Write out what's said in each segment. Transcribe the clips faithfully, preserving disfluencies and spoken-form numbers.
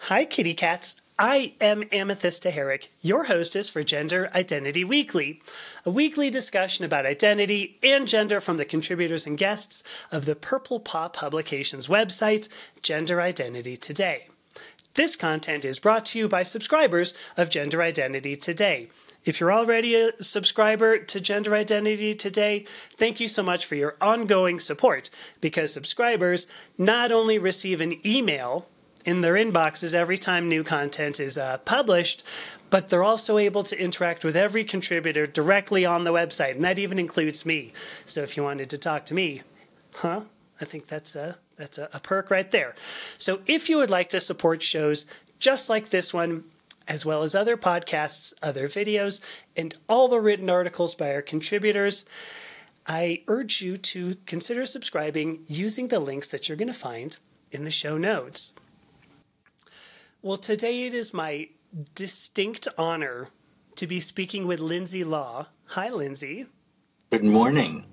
Hi, kitty cats. I am Amethysta Herrick, your hostess for Gender Identity Weekly, a weekly discussion about identity and gender from the contributors and guests of the Purple Paw Publications website, Gender Identity Today. This content is brought to you by subscribers of Gender Identity Today. If you're already a subscriber to Gender Identity Today, thank you so much for your ongoing support, because subscribers not only receive an email in their inboxes every time new content is uh, published, but they're also able to interact with every contributor directly on the website, and that even includes me. So if you wanted to talk to me, huh? I think that's a, that's a, a perk right there. So if you would like to support shows just like this one, as well as other podcasts, other videos, and all the written articles by our contributors, I urge you to consider subscribing using the links that you're going to find in the show notes. Well, today it is my distinct honor to be speaking with Lindsay Law. Hi, Lindsay. Good morning.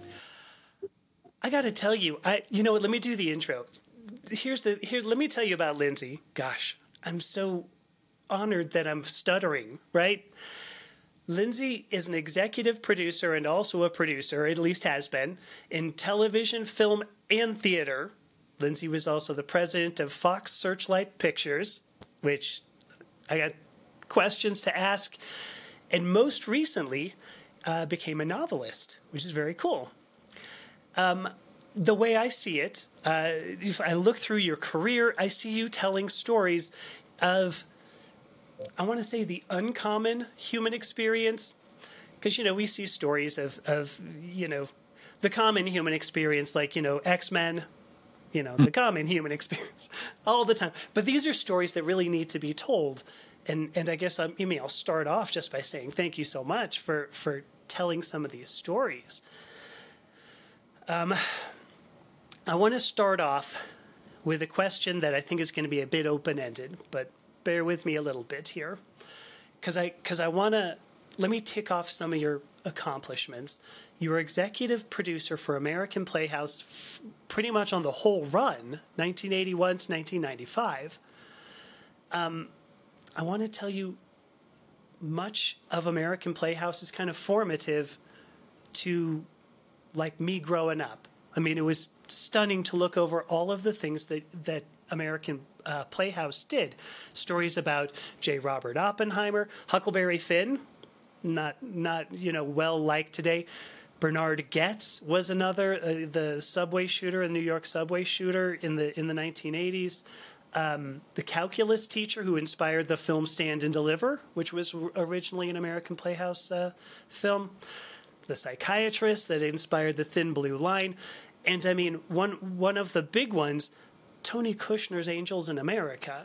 I got to tell you, I you know what? Let me do the intro. Here's the here. Let me tell you about Lindsay. Gosh, I'm so honored that I'm stuttering. Right? Lindsay is an executive producer and also a producer, at least has been, in television, film, and theater. Lindsay was also the president of Fox Searchlight Pictures, which I got questions to ask, and most recently uh, became a novelist, which is very cool. Um, the way I see it, uh, if I look through your career, I see you telling stories of, I want to say, the uncommon human experience, because, you know, we see stories of, of, you know, the common human experience, like, you know, X-Men, you know, the common human experience all the time. But these are stories that really need to be told. And and I guess I'm, I mean, I'll start off just by saying thank you so much for, for telling some of these stories. Um, I want to start off with a question that I think is going to be a bit open-ended, but bear with me a little bit here. Because I, because I want to, let me tick off some of your accomplishments. You were executive producer for American Playhouse f- pretty much on the whole run, nineteen eighty-one to nineteen ninety-five. Um, I want to tell you, much of American Playhouse is kind of formative to, like, me growing up. I mean, it was stunning to look over all of the things that, that American uh, Playhouse did. Stories about J. Robert Oppenheimer, Huckleberry Finn, not, not you know, well-liked today. Bernard Goetz was another, uh, the subway shooter, the New York subway shooter in the in the nineteen eighties. Um, the calculus teacher who inspired the film Stand and Deliver, which was originally an American Playhouse uh, film. The psychiatrist that inspired The Thin Blue Line. And I mean, one one of the big ones, Tony Kushner's Angels in America.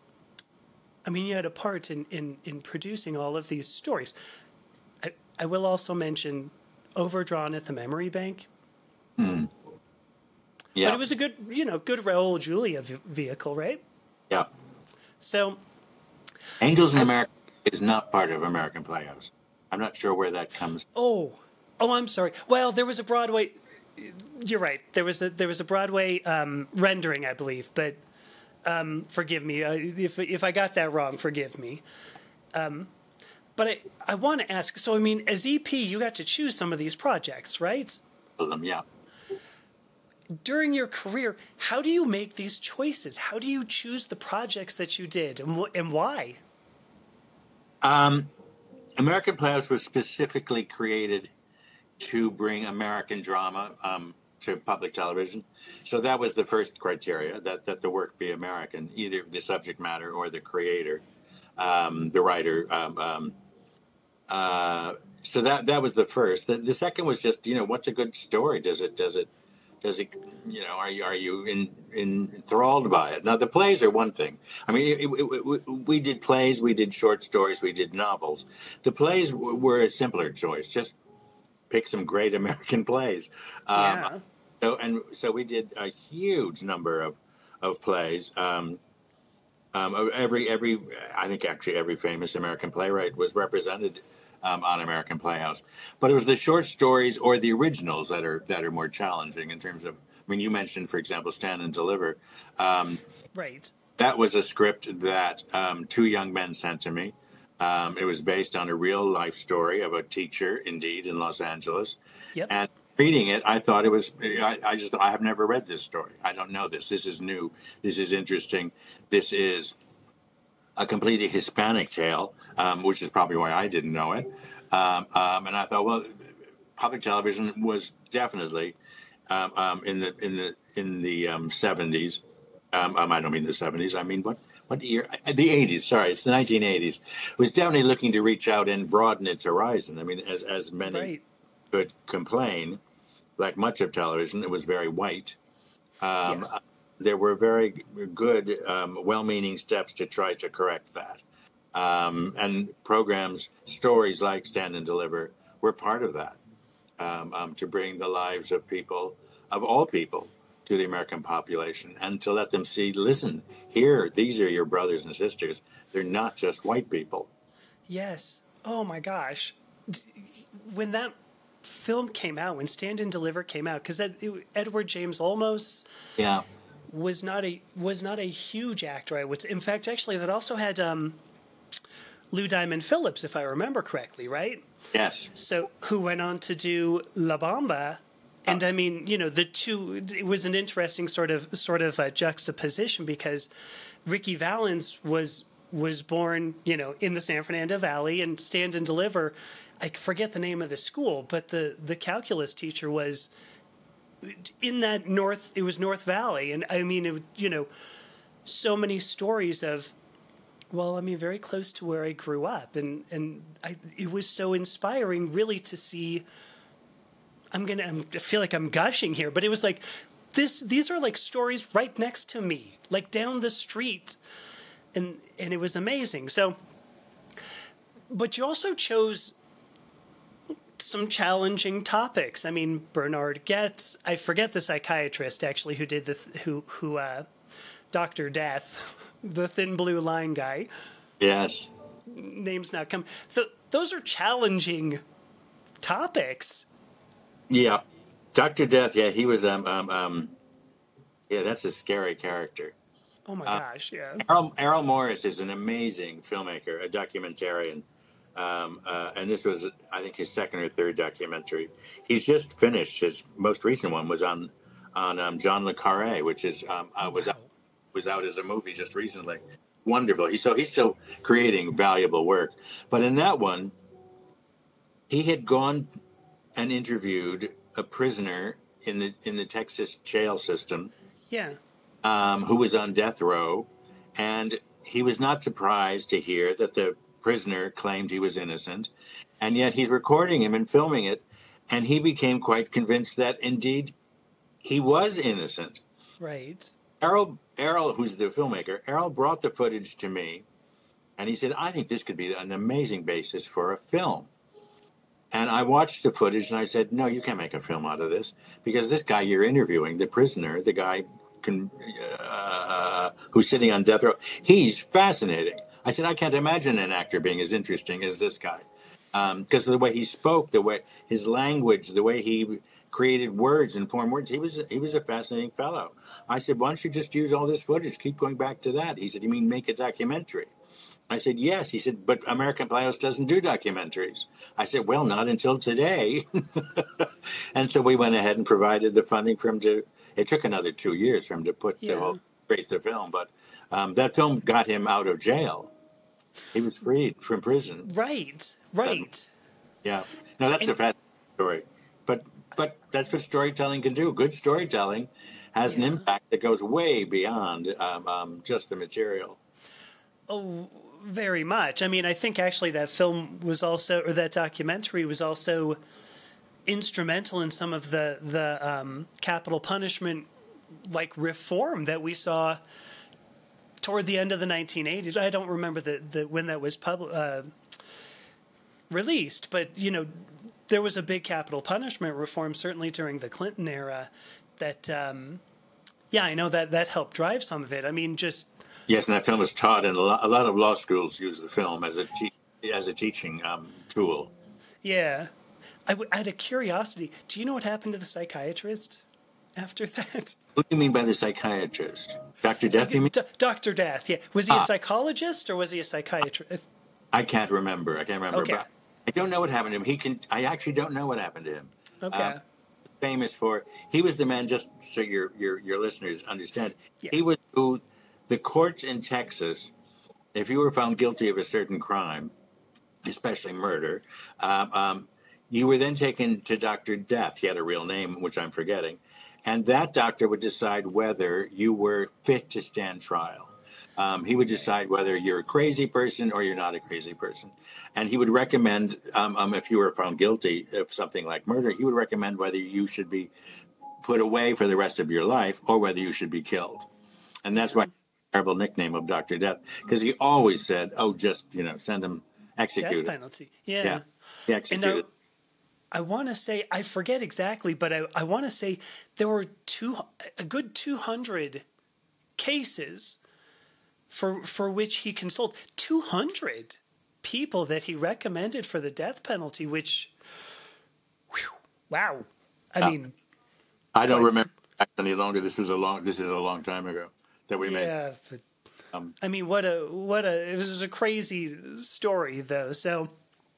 I mean, you had a part in, in, in producing all of these stories. I, I will also mention Overdrawn at the Memory Bank. Hmm. Yeah. But it was a good, you know, good Raul Julia v- vehicle, right? Yeah. So, Angels in America is not part of American Playhouse. I'm not sure where that comes. Oh, oh, I'm sorry. Well, there was a Broadway. You're right. There was a there was a Broadway um, rendering, I believe. But um, forgive me uh, if if I got that wrong. Forgive me. Um, But I, I want to ask, so I mean, as E P, you got to choose some of these projects, right? Them, yeah. During your career, how do you make these choices? How do you choose the projects that you did, and, wh- and why? Um, American Playhouse was specifically created to bring American drama um, to public television. So that was the first criteria, that, that the work be American, either the subject matter or the creator, um, the writer. Um, um, Uh, so that that was the first. The, the second was just, you know, what's a good story? Does it does it does it you know are you are you in, in enthralled by it? Now the plays are one thing. I mean, it, it, it, we did plays, we did short stories, we did novels. The plays w- were a simpler choice. Just pick some great American plays. Um, Yeah. So and so we did a huge number of of plays. Um, um, every every I think actually every famous American playwright was represented um, on American Playhouse. But it was the short stories or the originals that are that are more challenging in terms of. I mean, you mentioned, for example, Stand and Deliver. Um, Right. That was a script that um, two young men sent to me. Um, it was based on a real life story of a teacher, indeed, in Los Angeles. Yep. And reading it, I thought it was, I, I just, I have never read this story. I don't know this. This is new. This is interesting. This is a completely Hispanic tale, um, which is probably why I didn't know it. Um, um, and I thought, well, public television was definitely um, um, in the in the in the um, seventies. Um, um, I don't mean the seventies. I mean what what year? The eighties. Sorry, it's the nineteen eighties. It was definitely looking to reach out and broaden its horizon. I mean, as as many Right. could complain, like much of television, it was very white. Um, Yes. There were very good, um, well-meaning steps to try to correct that. Um, and programs, stories like Stand and Deliver, were part of that, um, um, to bring the lives of people, of all people, to the American population and to let them see, listen, here, these are your brothers and sisters. They're not just white people. Yes. Oh my gosh. D- When that film came out, when Stand and Deliver came out, because Edward James Olmos Yeah. was not a was not a huge actor. I would say. In fact, actually, that also had um, Lou Diamond Phillips, if I remember correctly, right? Yes. So who went on to do La Bamba, and I mean, you know, the two. It was an interesting sort of sort of uh, juxtaposition because Ricky Valens was was born, you know, in the San Fernando Valley, and Stand and Deliver. I forget the name of the school, but the the calculus teacher was in that north. It was North Valley, and I mean, it, you know, so many stories of. Well, I mean, very close to where I grew up, and and I, it was so inspiring, really, to see. I'm gonna. I'm, I feel like I'm gushing here, but it was like this. These are like stories right next to me, like down the street, and and it was amazing. So, but you also chose some challenging topics. I mean, Bernard Goetz. I forget the psychiatrist actually who did the who who uh, Doctor Death, the thin blue line guy. Yes. Name's not come. Th- those are challenging topics. Yeah. Doctor Death, yeah, he was, um, um, um, yeah, that's a scary character. Oh my Uh, gosh, yeah. Errol, Errol Morris is an amazing filmmaker, a documentarian. Um, uh, and this was, I think, his second or third documentary. He's just finished. His most recent one was on on um, John le Carré, which is um, uh, was out, was out as a movie just recently. Wonderful. He, so he's still creating valuable work. But in that one, he had gone and interviewed a prisoner in the in the Texas jail system, Yeah. um, who was on death row, and he was not surprised to hear that the prisoner claimed he was innocent, and yet he's recording him and filming it, and he became quite convinced that indeed he was innocent. Right. Errol, Errol, who's the filmmaker, Errol brought the footage to me, and he said, "I think this could be an amazing basis for a film." And I watched the footage, and I said, "No, you can't make a film out of this because this guy you're interviewing, the prisoner, the guy can, uh, who's sitting on death row, he's fascinating." I said, "I can't imagine an actor being as interesting as this guy, because um, of the way he spoke, the way his language, the way he created words and formed words. He was he was a fascinating fellow." I said, "Why don't you just use all this footage? Keep going back to that." He said, "You mean make a documentary?" I said, "Yes." He said, "But American Playhouse doesn't do documentaries." I said, "Well, not until today." And so we went ahead and provided the funding for him to. It took another two years for him to put Yeah. the whole create the film, but um, that film got him out of jail. He was freed from prison. Right. Right. Yeah. No, that's And- a fascinating story. But but that's what storytelling can do. Good storytelling has an Yeah. impact that goes way beyond um, um, just the material. Oh, very much. I mean, I think actually that film was also, or that documentary was also instrumental in some of the the um, capital punishment like reform that we saw toward the end of the nineteen eighties. I don't remember the, the when that was pub, uh, released, but you know, there was a big capital punishment reform certainly during the Clinton era. That um, yeah, I know that that helped drive some of it. I mean, just Yes, and that film is taught in a lot, a lot of law schools use the film as a te- as a teaching um, tool. yeah. I, w- I had a curiosity. Do you know what happened to the psychiatrist? after that? What do you mean by the psychiatrist? Doctor Death, you mean? D- Doctor Death, yeah. Was he a Ah. psychologist or was he a psychiatrist? I can't remember. I can't remember. Okay. But I don't know what happened to him. He can. I actually don't know what happened to him. Okay. Um, famous for he was the man. Just so your your your listeners understand, Yes. he was who the courts in Texas, if you were found guilty of a certain crime, especially murder, um, um, you were then taken to Doctor Death. He had a real name, which I'm forgetting, and that doctor would decide whether you were fit to stand trial. Um, he would decide whether you're a crazy person or you're not a crazy person. And he would recommend, um, um, if you were found guilty of something like murder, he would recommend whether you should be put away for the rest of your life or whether you should be killed. And that's why terrible nickname of Doctor Death, because he always said, oh, just, you know, send him executed. Death penalty. Yeah. Yeah, he executed. And I, I want to say, I forget exactly, but I, I want to say there were two, a good two hundred cases for for which he consoled. two hundred people that he recommended for the death penalty, which, whew, wow. I Uh, mean, I don't remember any longer. This was a long. This is a long time ago that we made. yeah. But, Um, I mean, what a what a it was a crazy story though. So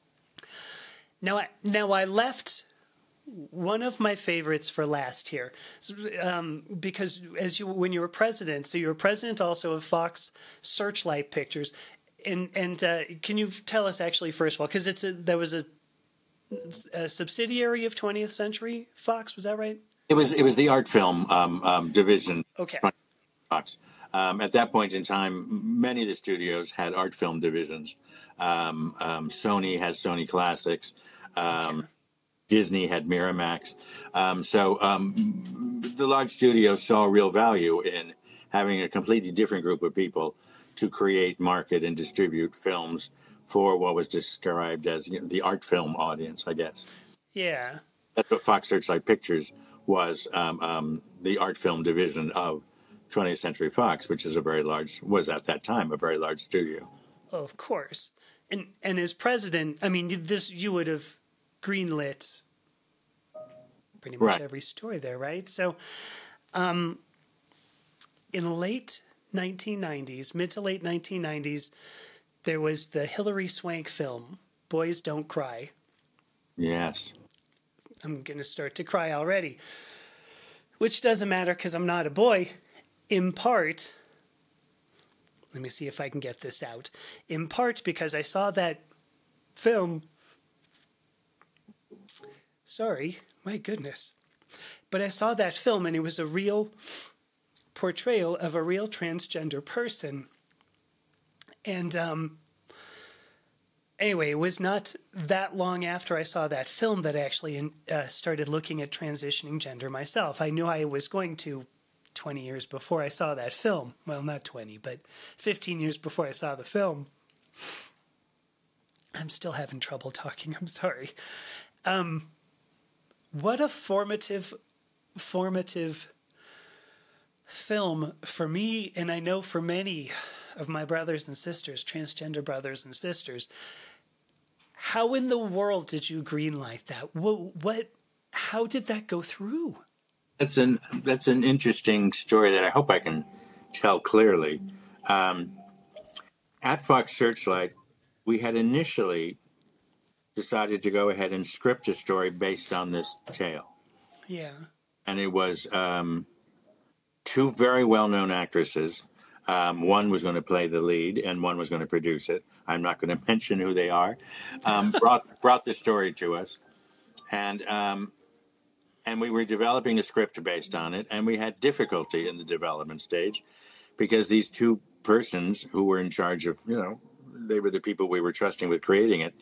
now I now I left one of my favorites for last here, So, um, because as you when you were president, so you were president also of Fox Searchlight Pictures, and and uh, can you tell us actually first of all, because it's a there was a, a subsidiary of twentieth Century Fox, was that right? It was it was the art film um, um, division. Okay. Fox. Um, at that point in time, many of the studios had art film divisions. Um, um, Sony has Sony Classics. Um, Okay. Disney had Miramax. Um, so um, the large studios saw real value in having a completely different group of people to create, market, and distribute films for what was described as, you know, the art film audience, I guess. Yeah. That's what Fox Searchlight Pictures was, um, um, the art film division of twentieth Century Fox, which is a very large, was at that time a very large studio. Oh, of course. And and as president, I mean, this you would have greenlit pretty much Right. every story there, right? So, um, in the late nineteen nineties, mid to late nineteen nineties, there was the Hilary Swank film, Boys Don't Cry. Yes. I'm going to start to cry already, which doesn't matter because I'm not a boy. In part, let me see if I can get this out. In part because I saw that film. Sorry, my goodness. But I saw that film and it was a real portrayal of a real transgender person. And um, anyway, it was not that long after I saw that film that I actually uh, started looking at transitioning gender myself. I knew I was going to twenty years before I saw that film. Well, not twenty, but fifteen years before I saw the film. I'm still having trouble talking. I'm sorry. Um, what a formative, formative film for me, and I know for many of my brothers and sisters, transgender brothers and sisters. How in the world did you greenlight that? What, what how did that go through? That's an that's an interesting story that I hope I can tell clearly. Um, at Fox Searchlight, we had initially decided to go ahead and script a story based on this tale, Yeah. and it was um, two very well-known actresses. Um, one was going to play the lead, and one was going to produce it. I'm not going to mention who they are. Um, brought brought the story to us, and. Um, And we were developing a script based on it, and we had difficulty in the development stage because these two persons who were in charge of, you know, they were the people we were trusting with creating it,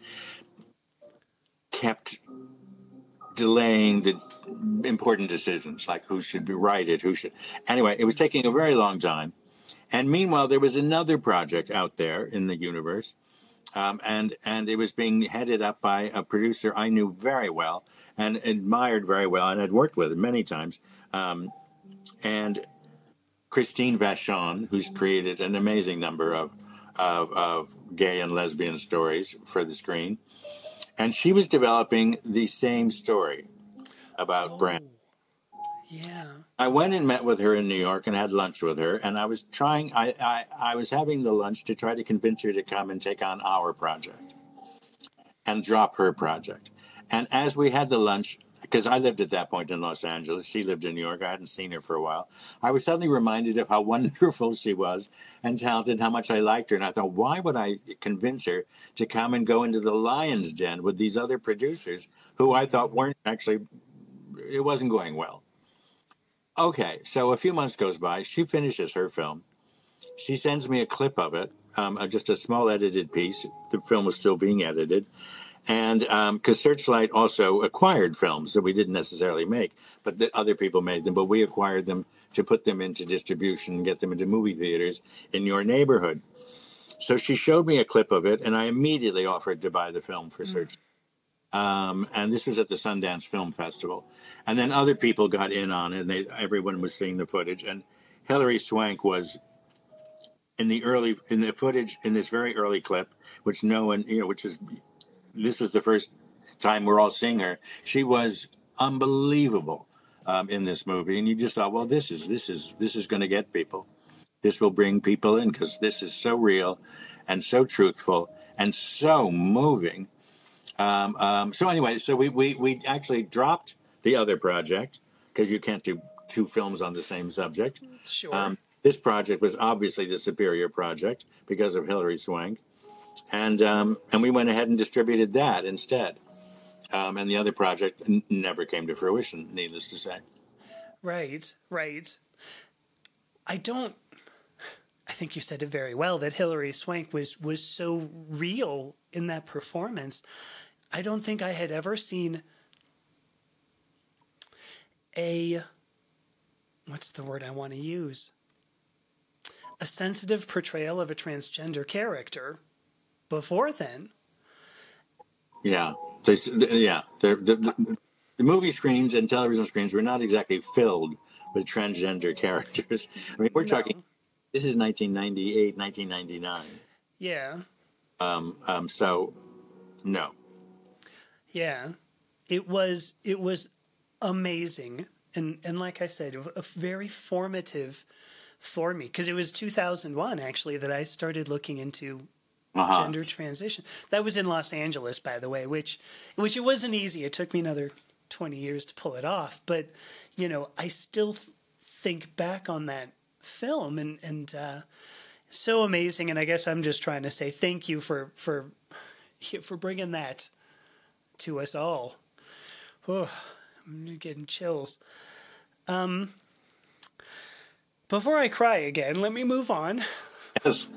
kept delaying the important decisions, like who should be write it, who should. Anyway, it was taking a very long time. And meanwhile, there was another project out there in the universe, um, and and it was being headed up by a producer I knew very well and admired very well and had worked with many times. Um, and Christine Vachon, who's created an amazing number of, of, of gay and lesbian stories for the screen. And she was developing the same story about Oh, Brand. Yeah. I went and met with her in New York and had lunch with her, and I was trying. I, I I was having the lunch to try to convince her to come and take on our project and drop her project. And as we had the lunch, because I lived at that point in Los Angeles, she lived in New York. I hadn't seen her for a while. I was suddenly reminded of how wonderful she was and talented, how much I liked her. And I thought, why would I convince her to come and go into the lion's den with these other producers who I thought weren't actually, it wasn't going well. Okay, so a few months goes by. She finishes her film. She sends me a clip of it, um, uh, just a small edited piece. The film was still being edited. And because um, Searchlight also acquired films that we didn't necessarily make, but that other people made them, but we acquired them to put them into distribution and get them into movie theaters in your neighborhood. So she showed me a clip of it, and I immediately offered to buy the film for Searchlight. Um, and this was at the Sundance Film Festival. And then other people got in on it, and they, everyone was seeing the footage. And Hilary Swank was in the early, in the footage, in this very early clip, which no one, you know, which is, this was the first time we're all seeing her. She was unbelievable um, in this movie, and you just thought, well, this is this is this is going to get people. This will bring people in because this is so real, and so truthful, and so moving. Um, um, so anyway, so we we we actually dropped the other project because you can't do two films on the same subject. Sure. Um, this project was obviously the superior project because of Hilary Swank. And um, and we went ahead and distributed that instead. Um, and the other project n- never came to fruition, needless to say. Right, right. I don't. I think you said it very well that Hilary Swank was was so real in that performance. I don't think I had ever seen a. What's the word I want to use? A sensitive portrayal of a transgender character before then. Yeah, they, yeah. The, the, the movie screens and television screens were not exactly filled with transgender characters. I mean, we're No. talking. This is nineteen ninety-eight, nineteen ninety-nine. Yeah. Um, um, so, no. Yeah. It was. It was amazing, and and like I said, a very formative for me because it was two thousand one actually that I started looking into. Uh-huh. Gender transition. That was in Los Angeles, by the way, which which it wasn't easy. It took me another twenty years to pull it off. But, you know, I still think back on that film and, and uh, so amazing. And I guess I'm just trying to say thank you for for, for bringing that to us all. Oh, I'm getting chills. Um, before I cry again, let me move on. Yes.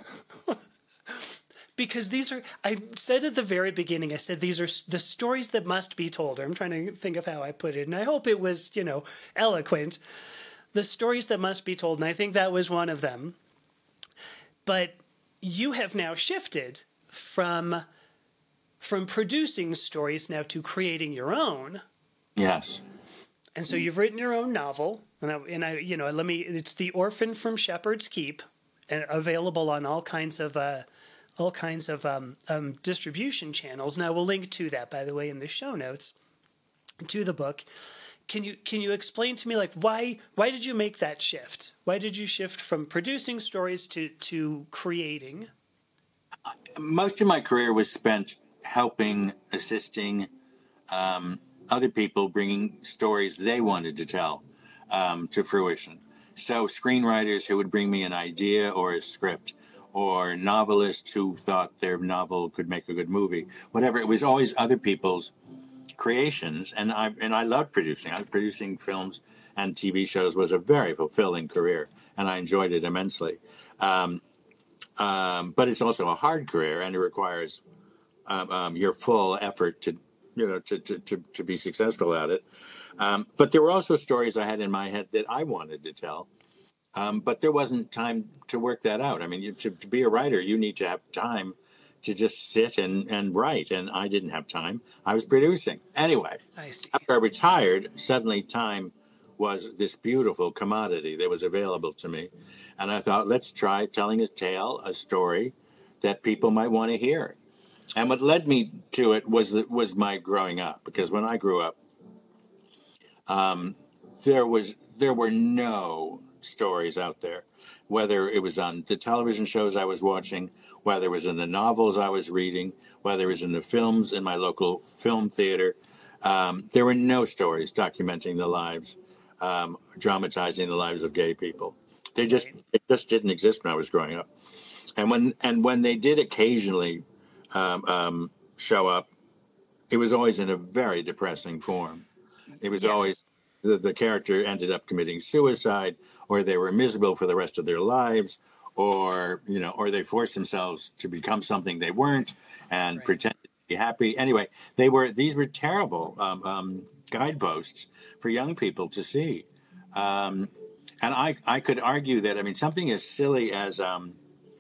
Because these are, I said at the very beginning, I said these are the stories that must be told. I'm trying to think of how I put it, and I hope it was, you know, eloquent. The stories that must be told, and I think that was one of them. But you have now shifted from from producing stories now to creating your own. Yes. And so you've written your own novel, and I, and I you know, let me. It's The Orphan from Shepherd's Keep, and available on all kinds of. Uh, all kinds of um, um, distribution channels. Now, we'll link to that, by the way, in the show notes to the book. Can you can you explain to me, like, why why did you make that shift? Why did you shift from producing stories to, to creating? Most of my career was spent helping, assisting um, other people bringing stories they wanted to tell um, to fruition. So screenwriters who would bring me an idea or a script, or novelists who thought their novel could make a good movie, whatever. It was always other people's creations, and I and I loved producing. I producing films and T V shows was a very fulfilling career, and I enjoyed it immensely. Um, um, but it's also a hard career, and it requires um, um, your full effort to, you know, to to to, to be successful at it. Um, but there were also stories I had in my head that I wanted to tell. Um, but there wasn't time to work that out. I mean, you, to, to be a writer, you need to have time to just sit and, and write. And I didn't have time. I was producing. Anyway, I see. After I retired, suddenly time was this beautiful commodity that was available to me. And I thought, let's try telling a tale, a story that people might want to hear. And what led me to it was, the, was my growing up. Because when I grew up, um, there was there were no stories out there, whether it was on the television shows I was watching, whether it was in the novels I was reading, whether it was in the films in my local film theater. Um, there were no stories documenting the lives, um, dramatizing the lives of gay people. They just it just didn't exist when I was growing up. And when and when they did occasionally um, um, show up, it was always in a very depressing form. It was Yes. always the, the character ended up committing suicide, or they were miserable for the rest of their lives, or you know, or they forced themselves to become something they weren't and Right. pretended to be happy. Anyway, they were these were terrible um, um, guideposts for young people to see. Um, and I, I could argue that, I mean, something as silly as, um,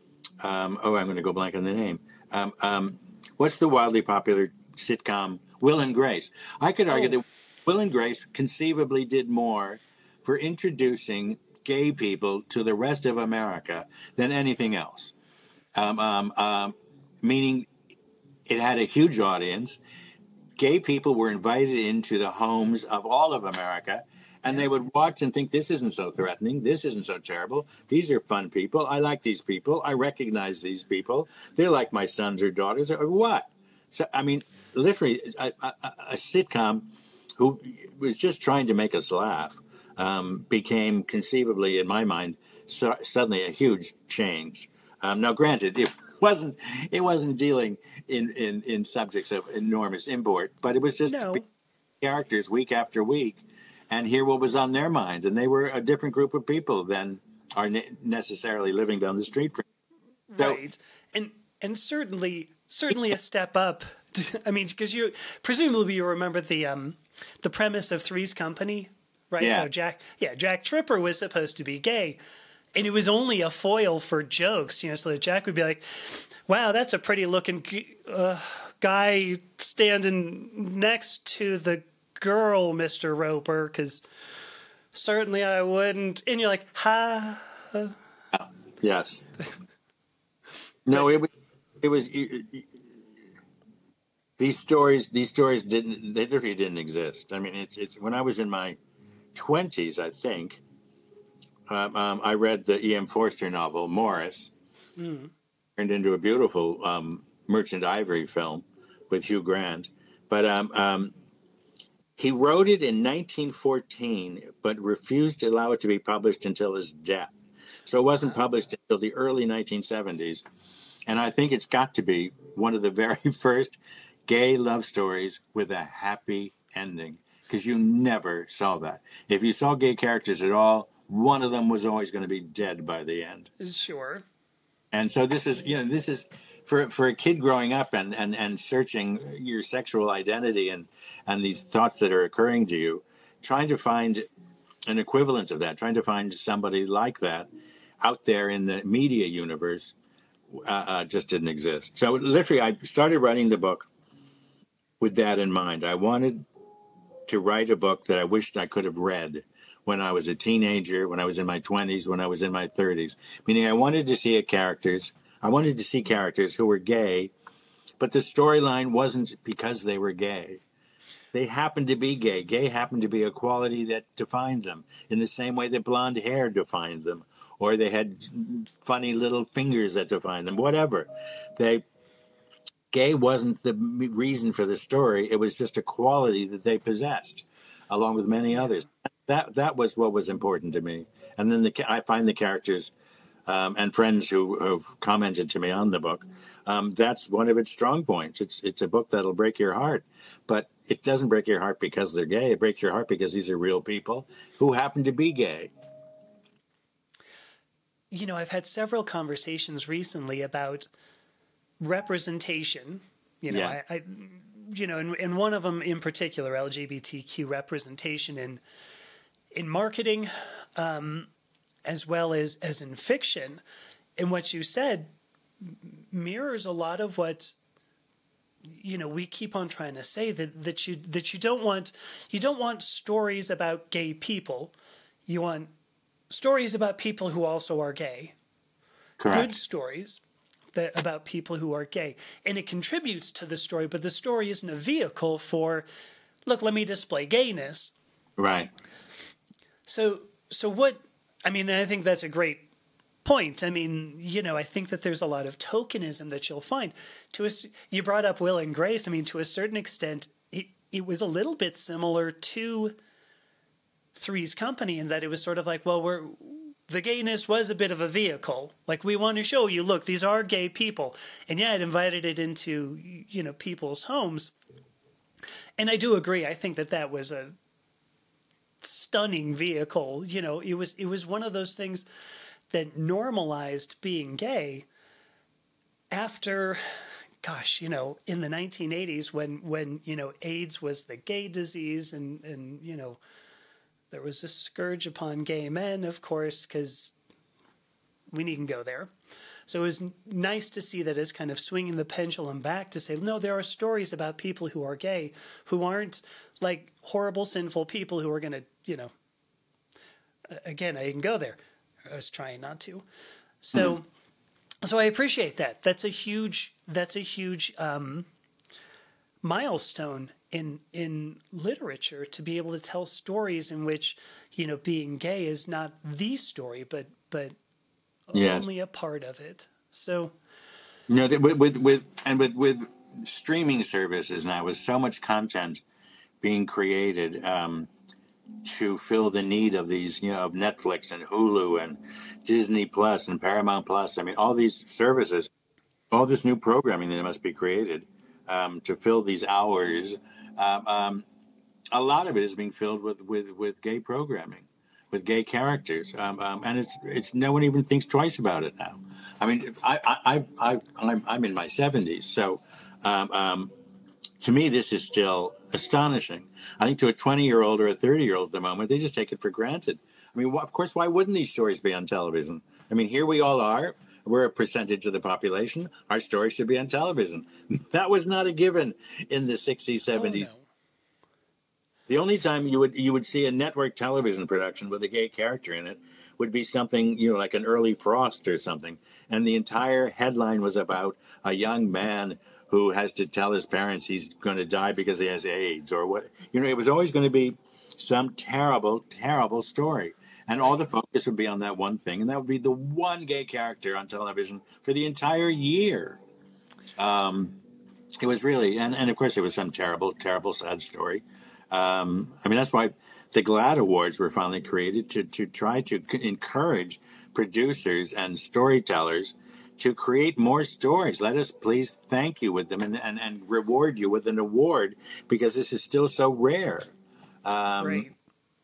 um, oh, I'm going to go blank on the name. Um, um, what's the wildly popular sitcom, Will and Grace? I could argue Oh. that Will and Grace conceivably did more for introducing gay people to the rest of America than anything else. Um, um, um, meaning it had a huge audience. Gay people were invited into the homes of all of America, and they would watch and think, this isn't so threatening. This isn't so terrible. These are fun people. I like these people. I recognize these people. They're like my sons or daughters or what? So, I mean, literally, a, a, a sitcom who was just trying to make us laugh um, became conceivably, in my mind, so, suddenly a huge change. Um, now, granted, it wasn't it wasn't dealing in, in, in subjects of enormous import, but it was just No. characters week after week and hear what was on their mind. And they were a different group of people than are ne- necessarily living down the street from. So, Right. And and certainly certainly a step up. I mean, because you presumably you remember the um the premise of Three's Company, right? Yeah. How Jack yeah, Jack Tripper was supposed to be gay. And it was only a foil for jokes, you know, so that Jack would be like, wow, that's a pretty looking uh, guy standing next to the girl, Mister Roper, because certainly I wouldn't. And you're like, ha. yes. No, it was, it was it, it, these stories. These stories didn't. They literally didn't exist. I mean, it's it's when I was in my twenties, I think. Um, um, I read the E M. Forster novel Morris, Mm. turned into a beautiful um, Merchant Ivory film with Hugh Grant. But um, um, he wrote it in nineteen fourteen, but refused to allow it to be published until his death. So it wasn't published until the early nineteen seventies. And I think it's got to be one of the very first gay love stories with a happy ending, because you never saw that. If you saw gay characters at all, one of them was always going to be dead by the end. Sure. And so this is, you know, this is for for a kid growing up and and, and searching your sexual identity and and these thoughts that are occurring to you, trying to find an equivalent of that, trying to find somebody like that out there in the media universe uh, uh, just didn't exist. So literally, I started writing the book with that in mind. I wanted to write a book that I wished I could have read when I was a teenager, when I was in my twenties, when I was in my thirties. Meaning I wanted to see a characters, I wanted to see characters who were gay, but the storyline wasn't because they were gay. They happened to be gay. Gay happened to be a quality that defined them in the same way that blonde hair defined them, or they had funny little fingers that defined them, whatever. They Gay wasn't the reason for the story. It was just a quality that they possessed, along with many others. That that was what was important to me. And then the, I find the characters um, and friends who have commented to me on the book. Um, that's one of its strong points. It's it's a book that'll break your heart, but it doesn't break your heart because they're gay. It breaks your heart because these are real people who happen to be gay. You know, I've had several conversations recently about representation. You know, Yeah. I, I you know, and, and one of them in particular, L G B T Q representation in in marketing, um, as well as as in fiction. And what you said mirrors a lot of what, you know, we keep on trying to say, that that you that you don't want you don't want stories about gay people. You want stories about people who also are gay. Correct. Good stories that about people who are gay, and it contributes to the story, but the story isn't a vehicle for, look, let me display gayness. Right. So, so what? I mean, I think that's a great point. I mean, you know, I think that there's a lot of tokenism that you'll find. To a, you brought up Will and Grace. I mean, to a certain extent, it, it was a little bit similar to Three's Company in that it was sort of like, well, we're the gayness was a bit of a vehicle. Like, we want to show you, look, these are gay people, and yeah, it invited it into, you know, people's homes. And I do agree. I think that that was a stunning vehicle. You know, it was it was one of those things that normalized being gay after, gosh, you know, in the nineteen eighties when, when you know, AIDS was the gay disease and, and you know, there was a scourge upon gay men, of course, because we needn't go there. So it was nice to see that as kind of swinging the pendulum back to say, no, there are stories about people who are gay who aren't like horrible, sinful people who are going to, you know, again, I didn't go there. I was trying not to. So, mm-hmm. so I appreciate that. That's a huge, that's a huge um, milestone in in literature to be able to tell stories in which, you know, being gay is not the story, but but yes. only a part of it. So, you know, with with, with and with with streaming services now, with so much content being created um, to fill the need of these, you know, of Netflix and Hulu and Disney Plus and Paramount Plus. I mean, all these services, all this new programming that must be created um, to fill these hours. Um, um, a lot of it is being filled with, with, with gay programming, with gay characters, um, um, and it's it's no one even thinks twice about it now. I mean, I I I, I I'm I'm in my seventies, so um, um, to me this is still astonishing. I think to a twenty year old or a thirty year old at the moment, they just take it for granted. I mean, of course, why wouldn't these stories be on television? I mean, here we all are. We're a percentage of the population. Our story should be on television. That was not a given in the sixties, seventies. Oh, no. The only time you would you would see a network television production with a gay character in it would be something, you know, like an early Frost or something. And the entire headline was about a young man who has to tell his parents he's going to die because he has AIDS or what. You know, it was always going to be some terrible, terrible story. And all the focus would be on that one thing. And that would be the one gay character on television for the entire year. Um, it was really, and, and of course, it was some terrible, terrible, sad story. Um, I mean, that's why the GLAAD Awards were finally created to, to try to c- encourage producers and storytellers to create more stories. Let us please thank you with them and, and, and reward you with an award because this is still so rare. Um, right.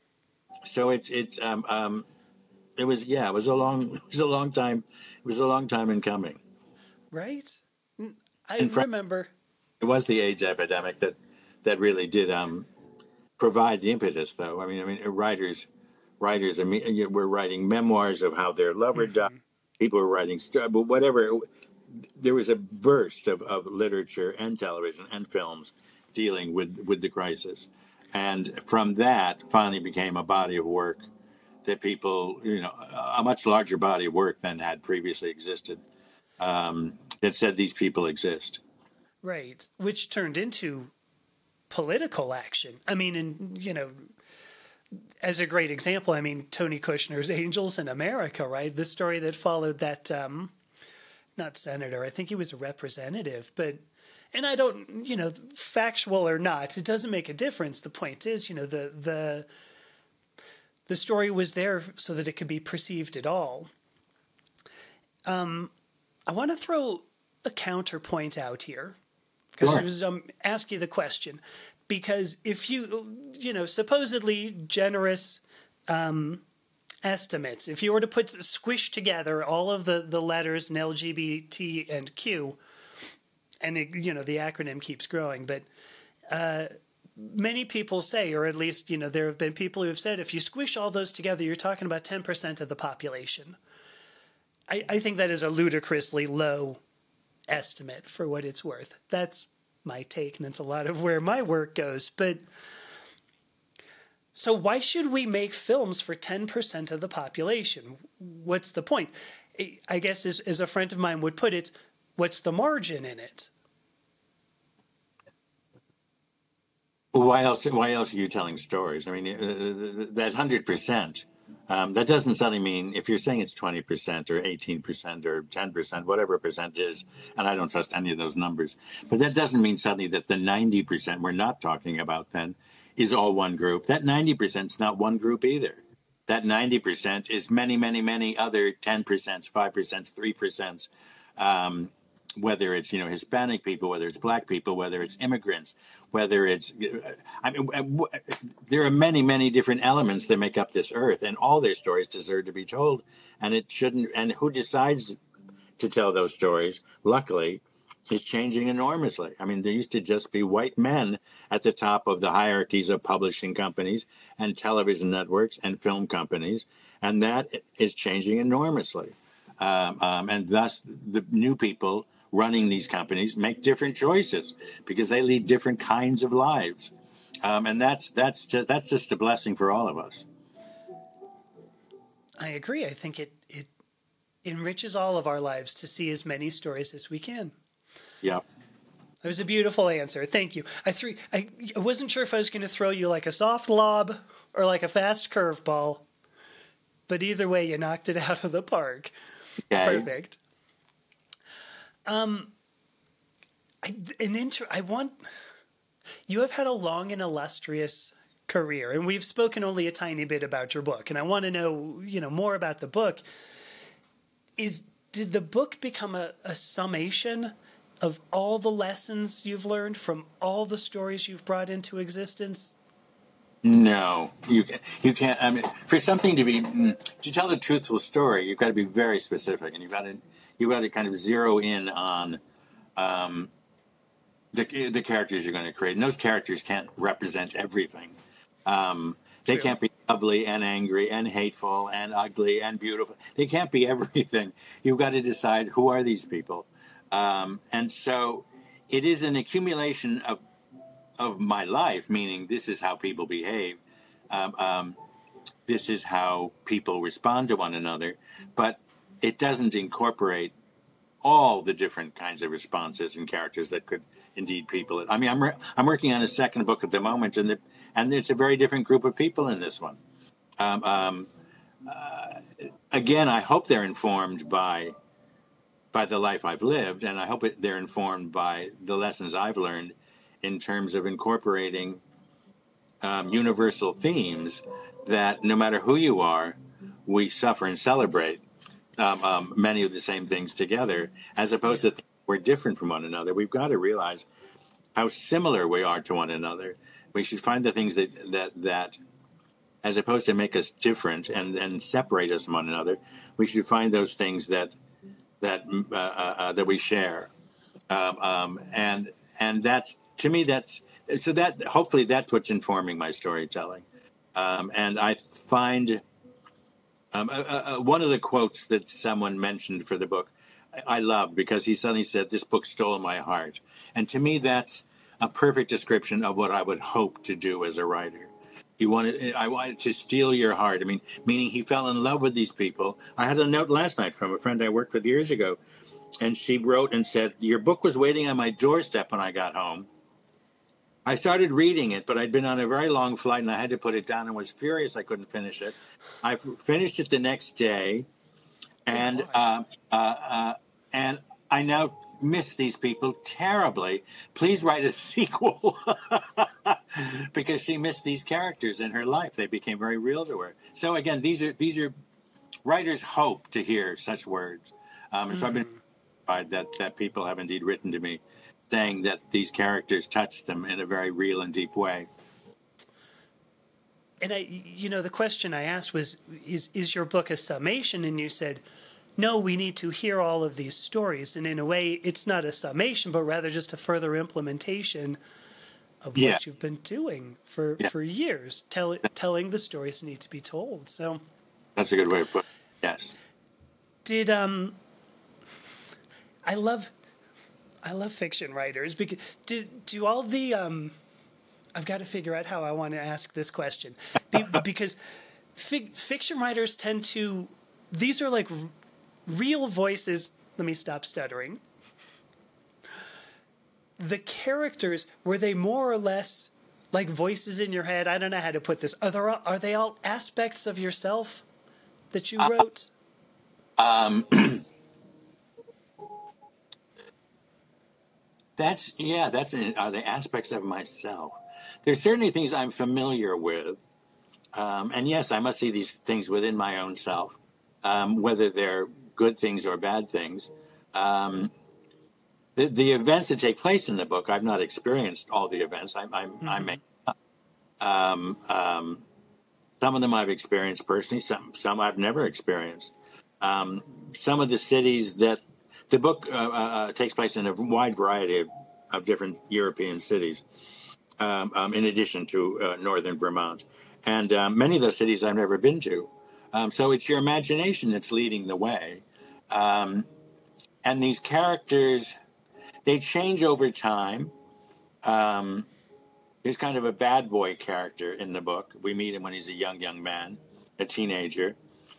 So it's it's um, um, it was yeah it was a long it was a long time it was a long time in coming. Right. I and remember it was the AIDS epidemic that that really did um, provide the impetus, though. I mean, I mean, writers writers I mean, were writing memoirs of how their lover mm-hmm. died. People were writing stuff, but whatever. There was a burst of, of literature and television and films dealing with, with the crisis. And from that, finally became a body of work that people, you know, a much larger body of work than had previously existed, um, that said these people exist. Right. Which turned into political action. I mean, and, you know, as a great example, I mean, Tony Kushner's Angels in America, right? The story that followed that, um, not senator, I think he was a representative, but and I don't, you know, factual or not, it doesn't make a difference. The point is, you know, the the the story was there so that it could be perceived at all. Um, I want to throw a counterpoint out here because sure. I was um, ask you the question because if you, you know, supposedly generous um, estimates, if you were to put squish together all of the the letters in L G B T and Q. And, it, you know, the acronym keeps growing. But uh, many people say, or at least, you know, there have been people who have said, if you squish all those together, you're talking about ten percent of the population. I, I think that is a ludicrously low estimate for what it's worth. That's my take, and that's a lot of where my work goes. But so why should we make films for ten percent of the population? What's the point? I guess as, as a friend of mine would put it, what's the margin in it? Why else? Why else are you telling stories? I mean, uh, that hundred percent. Um, that doesn't suddenly mean if you're saying it's twenty percent or eighteen percent or ten percent, whatever percent is, and I don't trust any of those numbers. But that doesn't mean suddenly that the ninety percent we're not talking about then is all one group. That ninety percent is not one group either. That ninety percent is many, many, many other ten percent, five percent, three percent. Um, whether it's you know Hispanic people, whether it's Black people, whether it's immigrants, whether it's I mean, there are many, many different elements that make up this earth, and all their stories deserve to be told. And it shouldn't. And who decides to tell those stories? Luckily, is changing enormously. I mean, there used to just be white men at the top of the hierarchies of publishing companies and television networks and film companies, and that is changing enormously. Um, um, and thus, the new people running these companies make different choices because they lead different kinds of lives, um, and that's that's just that's just a blessing for all of us. I agree. I think it it enriches all of our lives to see as many stories as we can. Yeah, That was a beautiful answer. Thank you. I threw. I, I wasn't sure if I was going to throw you like a soft lob or like a fast curveball, but either way, you knocked it out of the park. okay. Perfect. Um, I, an inter- I want. You have had a long and illustrious career, and we've spoken only a tiny bit about your book, and I want to know, you know, more about the book. Is did the book become a, a summation of all the lessons you've learned from all the stories you've brought into existence? No, you you can't. I mean, for something to be to tell a truthful story, you've got to be very specific, and you've got to you've got to kind of zero in on um, the the characters you're going to create. And those characters can't represent everything. Um, they True. can't be lovely and angry and hateful and ugly and beautiful. They can't be everything. You've got to decide who are these people, um, and so it is an accumulation of of my life, meaning this is how people behave. Um, um, this is how people respond to one another, but it doesn't incorporate all the different kinds of responses and characters that could indeed people. I mean, I'm re- I'm working on a second book at the moment, and the, and it's a very different group of people in this one. Um, um, uh, again, I hope they're informed by by the life I've lived, and I hope it, they're informed by the lessons I've learned in terms of incorporating um, universal themes that no matter who you are, we suffer and celebrate um, um, many of the same things together, as opposed to th- we're different from one another. We've got to realize how similar we are to one another. We should find the things that that that, as opposed to make us different and, and separate us from one another, we should find those things that that uh, uh, uh, that we share, um, um, and and that's to me that's so that hopefully that's what's informing my storytelling, um, and I find um, uh, uh, one of the quotes that someone mentioned for the book I loved because he suddenly said, "This book stole my heart," and to me that's a perfect description of what I would hope to do as a writer. You wanted, I wanted to steal your heart. I mean, meaning he fell in love with these people. I had a note last night from a friend I worked with years ago, and she wrote and said, "Your book was waiting on my doorstep when I got home. I started reading it, but I'd been on a very long flight and I had to put it down and was furious I couldn't finish it. I finished it the next day, and Oh, uh, uh, uh, and I now miss these people terribly. Please write a sequel." Because she missed these characters in her life. They became very real to her. So again, these are these are writers hope to hear such words. Um, and so I've been glad that that people have indeed written to me saying that these characters touched them in a very real and deep way. And I, you know, the question I asked was, is is your book a summation? And you said, no, we need to hear all of these stories. And in a way, it's not a summation, but rather just a further implementation of what Yeah. you've been doing for, Yeah. for years, tell, telling the stories that need to be told. So That's a good way to put it. Yes. did, um, I love, I love fiction writers because did, do all the, um, I've got to figure out how I want to ask this question Be, because fi- fiction writers tend to, these are like r- real voices. Let me stop stuttering. The characters, were they more or less like voices in your head. I don't know how to put this. Are there are they all aspects of yourself that you wrote? Um, that's yeah. That's are the aspects of myself. There's certainly things I'm familiar with, um, and yes, I must see these things within my own self, um, whether they're good things or bad things. Um, the the events that take place in the book, I've not experienced all the events. I'm I'm, Mm-hmm. I'm making up. Um, um, some of them I've experienced personally. Some some I've never experienced. Um, some of the cities that the book uh, uh, takes place in a wide variety of, of different European cities, um, um, in addition to uh, northern Vermont. And um, many of those cities I've never been to. Um, so it's your imagination that's leading the way. Um, and these characters, they change over time. Um, there's kind of a bad boy character in the book. We meet him when he's a young, young man, a teenager.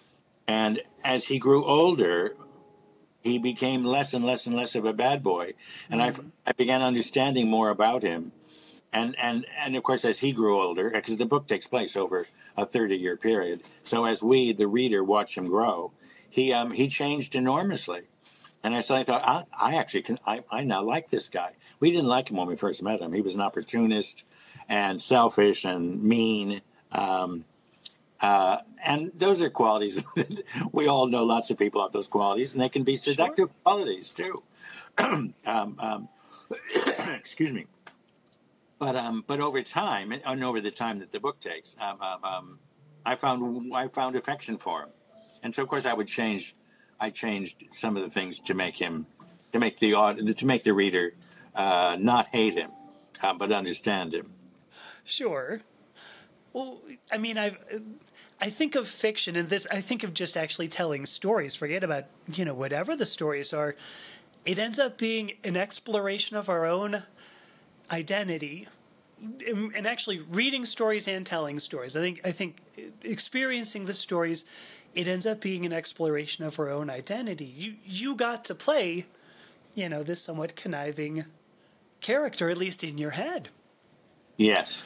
And as he grew older, he became less and less and less of a bad boy. And mm-hmm. I, I began understanding more about him. And, and, and of course, as he grew older, because the book takes place over a thirty-year period, so as we, the reader, watch him grow, he um, he changed enormously. And I suddenly thought, I, I actually can, I, I now like this guy. We didn't like him when we first met him. He was an opportunist and selfish and mean. Um, uh, and those are qualities. We all know lots of people have those qualities, and they can be seductive sure. qualities too. um, um, excuse me. But um, but over time, and over the time that the book takes, um, um, um, I found I found affection for him, and so of course I would change. I changed some of the things to make him, to make the to make the reader uh, not hate him, uh, but understand him. Sure. Well, I mean, I I think of fiction, and this I think of just actually telling stories. Forget about you know whatever the stories are. It ends up being an exploration of our own identity, and actually reading stories and telling stories. I think I think experiencing the stories, it ends up being an exploration of our own identity. You you got to play, you know, this somewhat conniving character, at least in your head. Yes.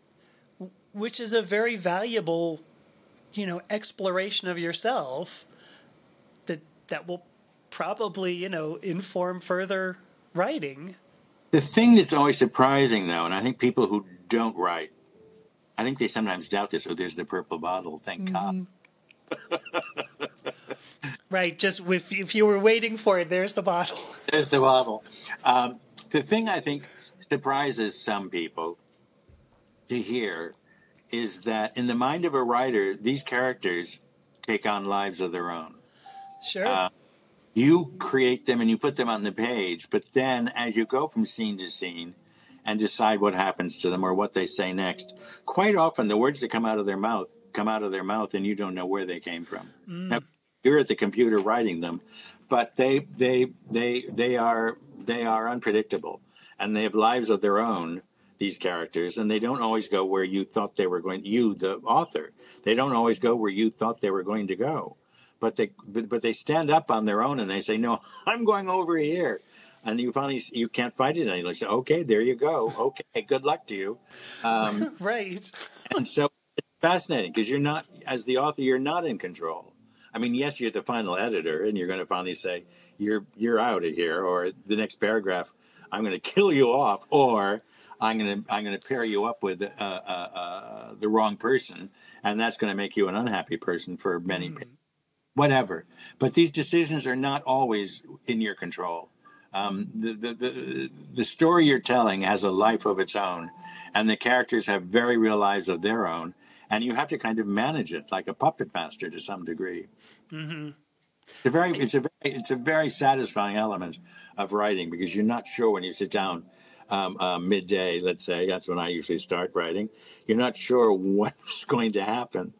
Which is a very valuable, you know, exploration of yourself that that will probably, you know, inform further writing. The thing that's always surprising, though, and I think people who don't write, I think they sometimes doubt this. Oh, there's the purple bottle. Thank mm-hmm. God. Right. Just if, if you were waiting for it, there's the bottle. There's the bottle. Um, the thing I think surprises some people to hear is that in the mind of a writer, these characters take on lives of their own. Sure. Uh, You create them and you put them on the page, but then as you go from scene to scene and decide what happens to them or what they say next, quite often the words that come out of their mouth come out of their mouth and you don't know where they came from. Mm. Now, you're at the computer writing them, but they they they they are they are unpredictable and they have lives of their own, these characters, and they don't always go where you thought they were going. You, the author, they don't always go where you thought they were going to go. But they but, but they stand up on their own and they say, no, I'm going over here. And you finally, you can't fight it anymore. You say, okay, there you go. Okay, good luck to you. Um, right. And so it's fascinating because you're not, as the author, you're not in control. I mean, yes, you're the final editor and you're going to finally say, you're you're out of here. Or the next paragraph, I'm going to kill you off. Or I'm going to I'm going to pair you up with uh, uh, uh, the wrong person. And that's going to make you an unhappy person for many mm. people. Whatever. But these decisions are not always in your control. Um, the, the, the, the story you're telling has a life of its own, and the characters have very real lives of their own, and you have to kind of manage it like a puppet master to some degree. Mm-hmm. It's a very, it's a very, it's a very satisfying element of writing because you're not sure when you sit down um, uh, midday, let's say, that's when I usually start writing, you're not sure what's going to happen.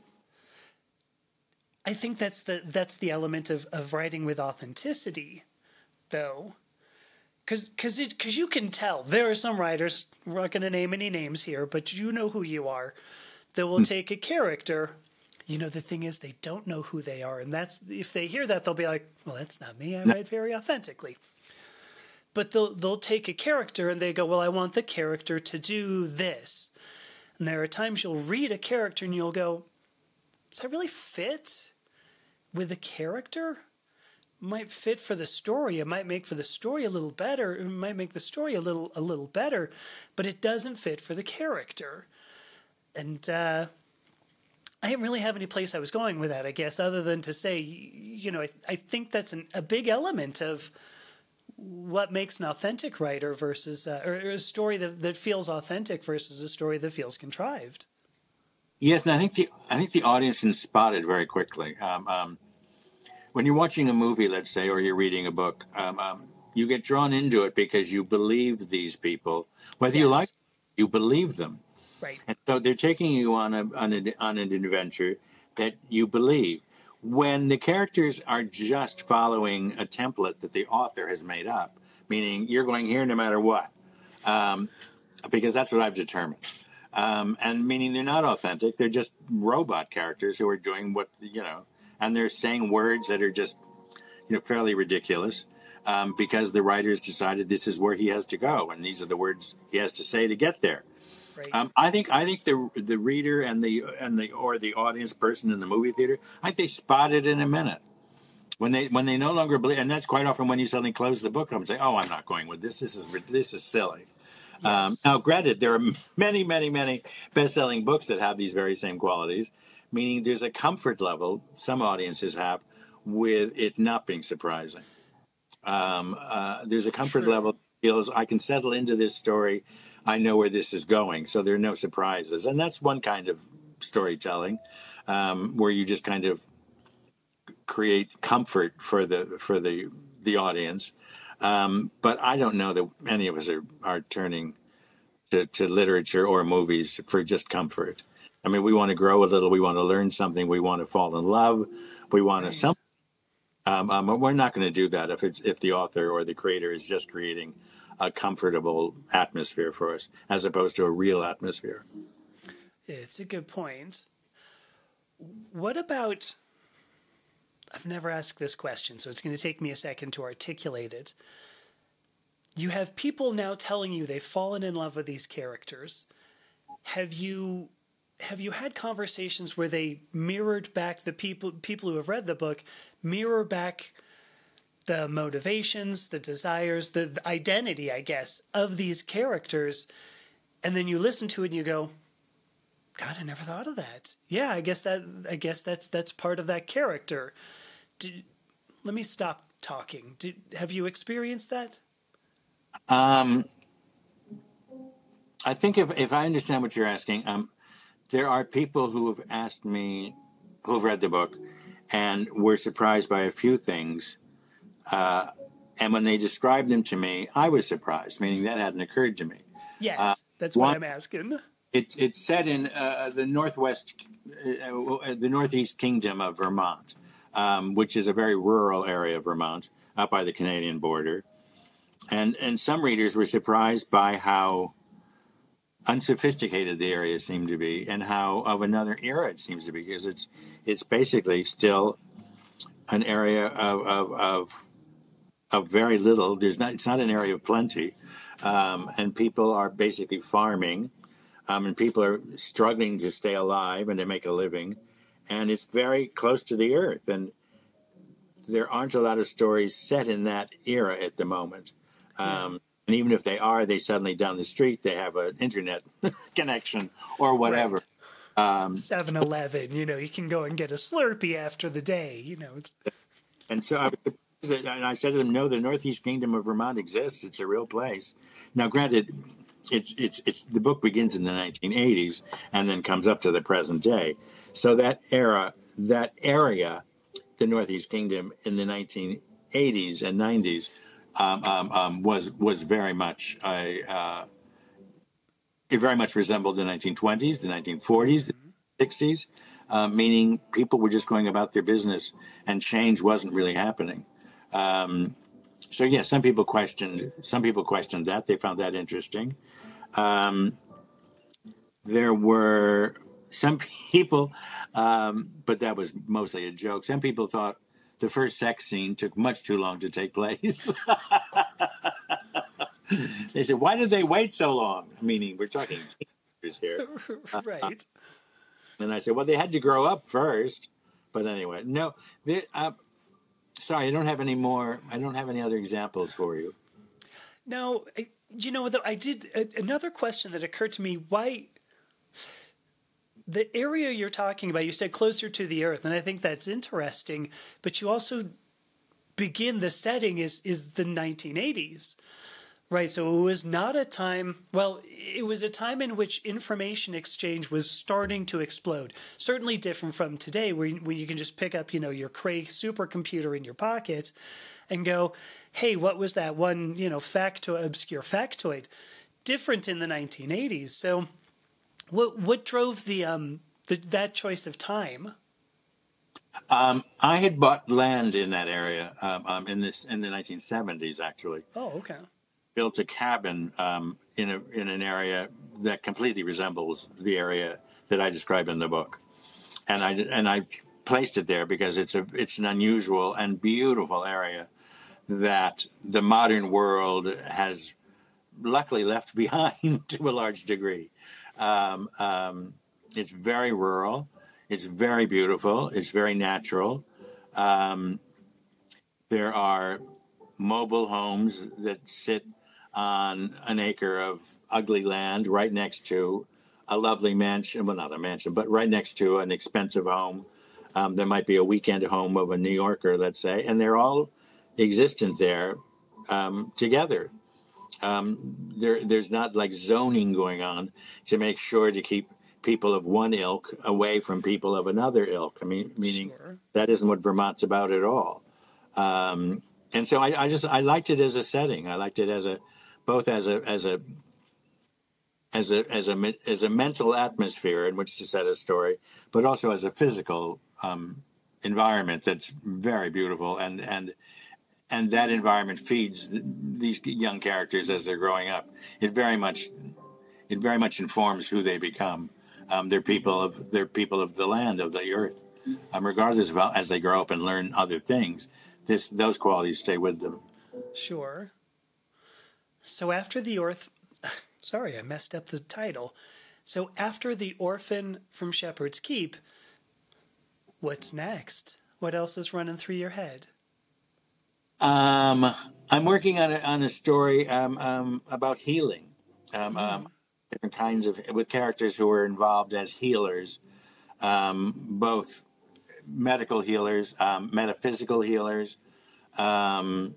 I think that's the that's the element of, of writing with authenticity, though, because because because you can tell there are some writers, we're not going to name any names here, but you know who you are, that will take a character. You know, the thing is, they don't know who they are, and that's if they hear that, they'll be like, "Well, that's not me. I write very authentically." but they'll they'll take a character and they go, well, I want the character to do this. And there are times you'll read a character and you'll go, does that really fit with the character? It might fit for the story. It might make for the story a little better. It might make the story a little a little better, but it doesn't fit for the character. And uh, I didn't really have any place I was going with that, I guess, other than to say, you know, I, I think that's an, a big element of what makes an authentic writer versus uh, or a story that, that feels authentic versus a story that feels contrived. Yes, and I think the I think the audience can spot it very quickly. Um, um, when you're watching a movie, let's say, or you're reading a book, um, um, you get drawn into it because you believe these people, whether yes. you like, you believe them, right? And so they're taking you on a on, a, on an adventure that you believe. When the characters are just following a template that the author has made up, meaning you're going here no matter what, um, because that's what I've determined. Um, and meaning they're not authentic. They're just robot characters who are doing what, you know, and they're saying words that are just, you know, fairly ridiculous um, because the writers decided this is where he has to go. And these are the words he has to say to get there. Right. Um, I think I think the the reader and the and the or the audience person in the movie theater, I think they spot it in a minute when they when they no longer believe, and that's quite often when you suddenly close the book up and say, "Oh, I'm not going with this. This is this is silly." Yes. Um, now, granted, there are many, many, many best-selling books that have these very same qualities, meaning there's a comfort level some audiences have with it not being surprising. Um, uh, there's a comfort True. level that feels I can settle into this story. I know where this is going, so there are no surprises. And that's one kind of storytelling um, where you just kind of create comfort for the for the the audience. Um, but I don't know that any of us are, are turning to, to literature or movies for just comfort. I mean, we want to grow a little. We want to learn something. We want to fall in love. We want right. to some. Um, um, we're not going to do that if it's if the author or the creator is just creating a comfortable atmosphere for us, as opposed to a real atmosphere. It's a good point. What about, I've never asked this question, so it's going to take me a second to articulate it. You have people now telling you they've fallen in love with these characters. Have you have you had conversations where they mirrored back the people people who have read the book, mirror back the motivations, the desires, the, the identity, I guess, of these characters, and then you listen to it and you go, God, I never thought of that. Yeah, I guess that I guess that's that's part of that character. Did, let me stop talking. Did, have you experienced that? Um, I think if if I understand what you're asking, um, there are people who have asked me, who have read the book, and were surprised by a few things. Uh, and when they described them to me, I was surprised, meaning that hadn't occurred to me. Yes, uh, that's what one, I'm asking. It's it's set in uh, the northwest, uh, the northeast kingdom of Vermont, um, which is a very rural area of Vermont, up by the Canadian border, and and some readers were surprised by how unsophisticated the area seemed to be, and how of another era it seems to be, because it's it's basically still an area of of, of of very little. There's not. It's not an area of plenty, um, and people are basically farming, um, and people are struggling to stay alive and to make a living, and it's very close to the earth. And there aren't a lot of stories set in that era at the moment. Um, and even if they are, they suddenly down the street they have an internet connection or whatever. Right. Um, seven eleven, you know, you can go and get a Slurpee after the day. You know, it's. And so I was. And I said to them, no, the Northeast Kingdom of Vermont exists. It's a real place. Now, granted, it's it's it's the book begins in the nineteen eighties and then comes up to the present day. So that era, that area, the Northeast Kingdom in the nineteen eighties and nineties um, um, um, was was very much a uh, it very much resembled the nineteen twenties, the nineteen forties, the sixties, uh, meaning people were just going about their business and change wasn't really happening. Um, so yeah, some people questioned. Some people questioned that. They found that interesting. Um, there were some people, um, but that was mostly a joke. Some people thought the first sex scene took much too long to take place. They said, "Why did they wait so long?" Meaning, we're talking teenagers here. Uh, Right. and I said, "Well, they had to grow up first." But anyway, no. They, uh, sorry, I don't have any more. I don't have any other examples for you. Now, I- you know, though, I did a- another question that occurred to me. Why the area you're talking about? You said closer to the Earth, and I think that's interesting. But you also begin the setting is is the nineteen eighties, right? So it was not a time. Well, it was a time in which information exchange was starting to explode. Certainly different from today, where you, where you can just pick up, you know, your Cray supercomputer in your pocket, and go, hey, what was that one, you know, facto obscure factoid? Different in the nineteen eighties. So, what what drove the um the, that choice of time? Um, I had bought land in that area um, um, in this in the nineteen seventies. Actually, Oh, okay. built a cabin um, in a in an area that completely resembles the area that I describe in the book, and I and I placed it there because it's a it's an unusual and beautiful area that the modern world has luckily left behind to a large degree. Um, um, it's very rural. It's very beautiful. It's very natural. Um, there are mobile homes that sit on an acre of ugly land right next to a lovely mansion. Well, not a mansion, but right next to an expensive home. Um, there might be a weekend home of a New Yorker, let's say, and they're all existent there um, together. Um, there, there's not like zoning going on to make sure to keep people of one ilk away from people of another ilk. I mean, meaning Sure. that isn't what Vermont's about at all. Um, and so I, I just I liked it as a setting. I liked it as a both as a as a as a as a as a mental atmosphere in which to set a story, but also as a physical um, environment that's very beautiful, and and and that environment feeds th- these young characters as they're growing up. It very much it very much informs who they become. Um, they're people of they're people of the land, of the earth, um, regardless of how, as they grow up and learn other things. This those qualities stay with them. Sure. So after the orph, sorry, I messed up the title. So after the orphan from Shepherd's Keep, what's next? What else is running through your head? Um, I'm working on a, on a story um, um, about healing. Um, um, different kinds of with characters who are involved as healers, um, both medical healers, um, metaphysical healers, um,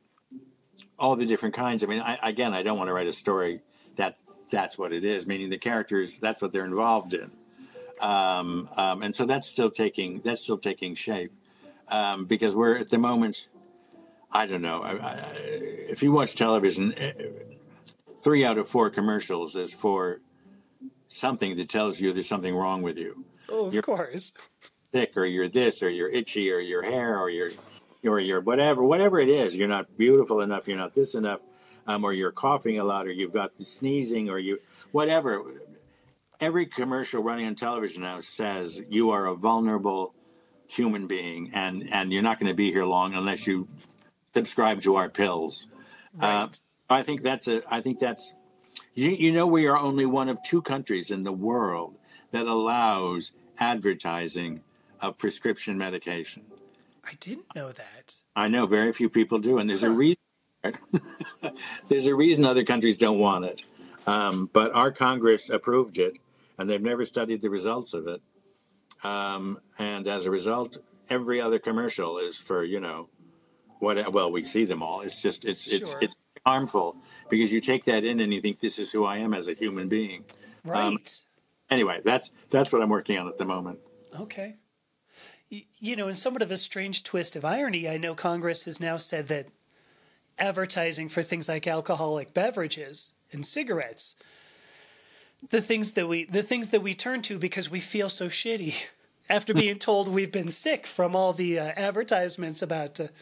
all the different kinds. I mean, I, again, I don't want to write a story that that's what it is. Meaning the characters, that's what they're involved in, um, um, and so that's still taking that's still taking shape um, because we're at the moment. I don't know. I, I, if you watch television, three out of four commercials is for something that tells you there's something wrong with you. Oh, of You're course. sick, or you're this, or you're itchy, or your hair, or you're, or you're whatever, whatever it is. You're not beautiful enough. You're not this enough, um, or you're coughing a lot, or you've got the sneezing, or you, whatever. Every commercial running on television now says you are a vulnerable human being, and and you're not going to be here long unless you subscribe to our pills. Right. Uh, I think that's a. I think that's. You, you know, we are only one of two countries in the world that allows advertising of prescription medication. I didn't know that. I know very few people do, and there's a Huh. reason. There's a reason other countries don't want it, um, but our Congress approved it, and they've never studied the results of it. Um, and as a result, every other commercial is for you know what. Well, we see them all. It's just it's it's Sure. it's harmful because you take that in and you think this is who I am as a human being. Right. Anyway, that's that's what I'm working on at the moment. Okay. Y- You know, in somewhat of a strange twist of irony, I know Congress has now said that advertising for things like alcoholic beverages and cigarettes, the things that we the things that we turn to because we feel so shitty after being told we've been sick from all the uh, advertisements about uh,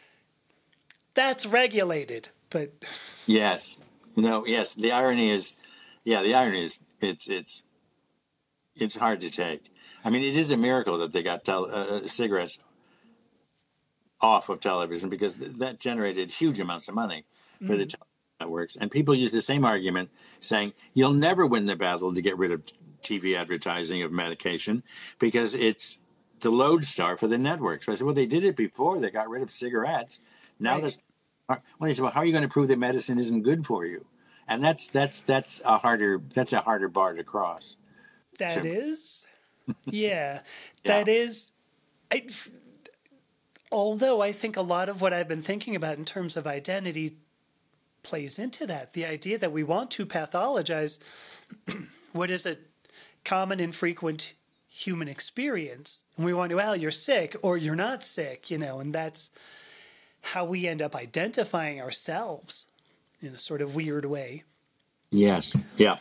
that's regulated, but Yes, no, yes. The irony is, yeah, the irony is it's it's it's hard to take. I mean, it is a miracle that they got tel- uh, cigarettes off of television because th- that generated huge amounts of money for the television networks, and people use the same argument, saying you'll never win the battle to get rid of T V advertising of medication because it's the lodestar for the networks. So I said, well, they did it before. They got rid of cigarettes. Now Right. this. Well, he said, well, how are you going to prove that medicine isn't good for you? And that's that's that's a harder that's a harder bar to cross. That So, is, yeah, yeah. that is. I, although I think a lot of what I've been thinking about in terms of identity plays into that. The idea that we want to pathologize what is a common and frequent human experience. And we want to, well, you're sick or you're not sick, you know, and that's how we end up identifying ourselves in a sort of weird way. Yes. Yeah.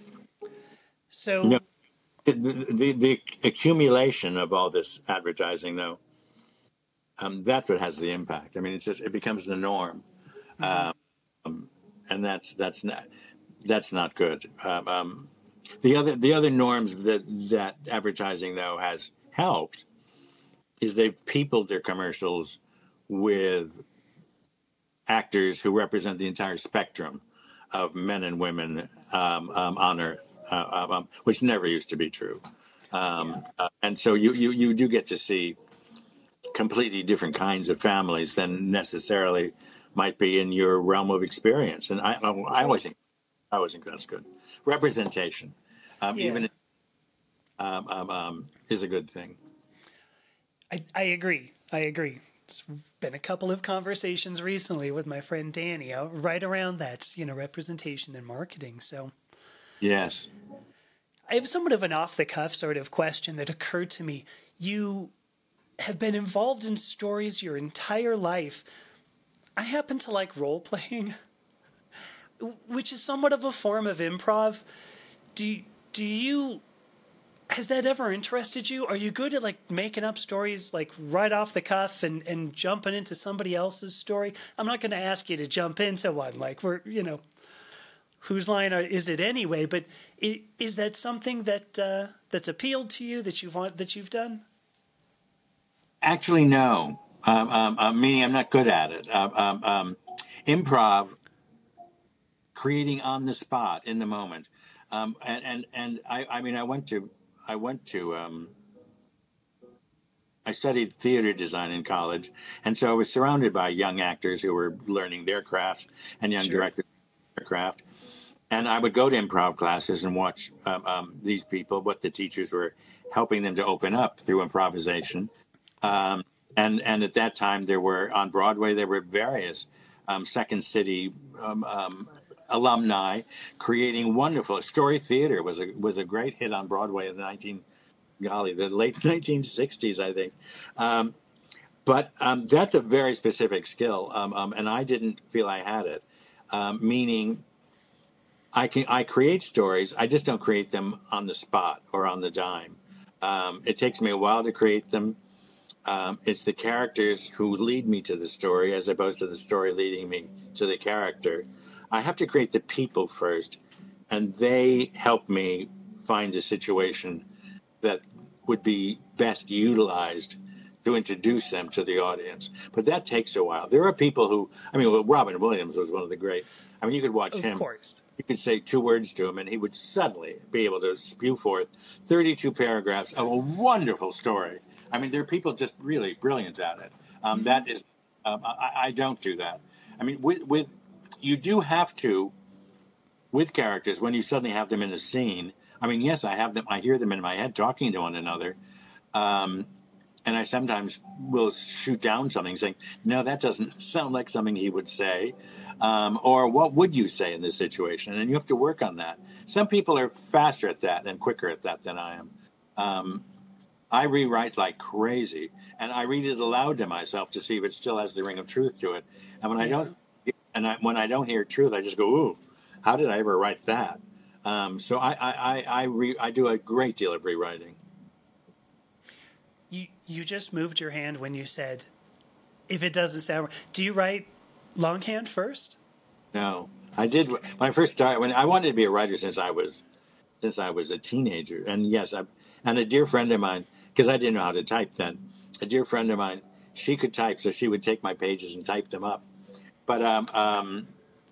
So, No, the, the the accumulation of all this advertising, though, um, that's what has the impact. I mean, it's just it becomes the norm, um, and that's that's not that's not good. Um, um, the other the other norms that that advertising though has helped is they've peopled their commercials with actors who represent the entire spectrum of men and women um, um, on Earth, uh, um, which never used to be true. Um, uh, and so you, you you do get to see completely different kinds of families than necessarily might be in your realm of experience. And I I, I always think I always think that's good. Representation, um, yeah, even um, um, um, is a good thing. I, I agree. I agree. It's been a couple of conversations recently with my friend Danny uh, right around that, you know, representation and marketing. So Yes. I have somewhat of an off the cuff sort of question that occurred to me. You have been involved in stories your entire life. I happen to like role playing, which is somewhat of a form of improv. Do do you has that ever interested you? Are you good at like making up stories like right off the cuff and, and jumping into somebody else's story? I'm not going to ask you to jump into one. Like we're, you know, whose line are, is it anyway? But is, is that something that uh, that's appealed to you that you've want, that you've done? Actually, no. Um, um, uh, meaning I'm not good at it. Um, um, um, improv, creating on the spot in the moment, um, and and and I, I mean, I went to I went to um, I studied theater design in college, and so I was surrounded by young actors who were learning their crafts and young Sure. directors their craft. And I would go to improv classes and watch um, um, these people, what the teachers were helping them to open up through improvisation. Um, and and at that time, there were on Broadway there were various um, Second City um, um, alumni creating wonderful story theater was a was a great hit on Broadway in the nineteen golly the late nineteen sixties, I think. Um, but um, that's a very specific skill, um, um, and I didn't feel I had it. Um, meaning, I can I create stories. I just don't create them on the spot or on the dime. Um, it takes me a while to create them. Um, it's the characters who lead me to the story as opposed to the story leading me to the character. I have to create the people first, and they help me find a situation that would be best utilized to introduce them to the audience. But that takes a while. There are people who, I mean, well, Robin Williams was one of the great. I mean, you could watch Of him. course. You could say two words to him, and he would suddenly be able to spew forth thirty-two paragraphs of a wonderful story. I mean, there are people just really brilliant at it. Um, that is, um, I, I don't do that. I mean, with, with you do have to, with characters, when you suddenly have them in a scene. I mean, yes, I have them. I hear them in my head talking to one another, um, and I sometimes will shoot down something, saying, "No, that doesn't sound like something he would say." Um, or what would you say in this situation? And you have to work on that. Some people are faster at that and quicker at that than I am. Um, I rewrite like crazy, and I read it aloud to myself to see if it still has the ring of truth to it. And when I Yeah. don't, and I, when I don't hear truth, I just go, "Ooh, how did I ever write that?" Um, so I I I I, re, I do a great deal of rewriting. You you just moved your hand when you said, if it doesn't sound. Do you write longhand first? No, I did when I first started. When I wanted to be a writer since I was since I was a teenager, and yes, I, and a dear friend of mine, because I didn't know how to type then. A dear friend of mine, she could type, so she would take my pages and type them up. But um, um,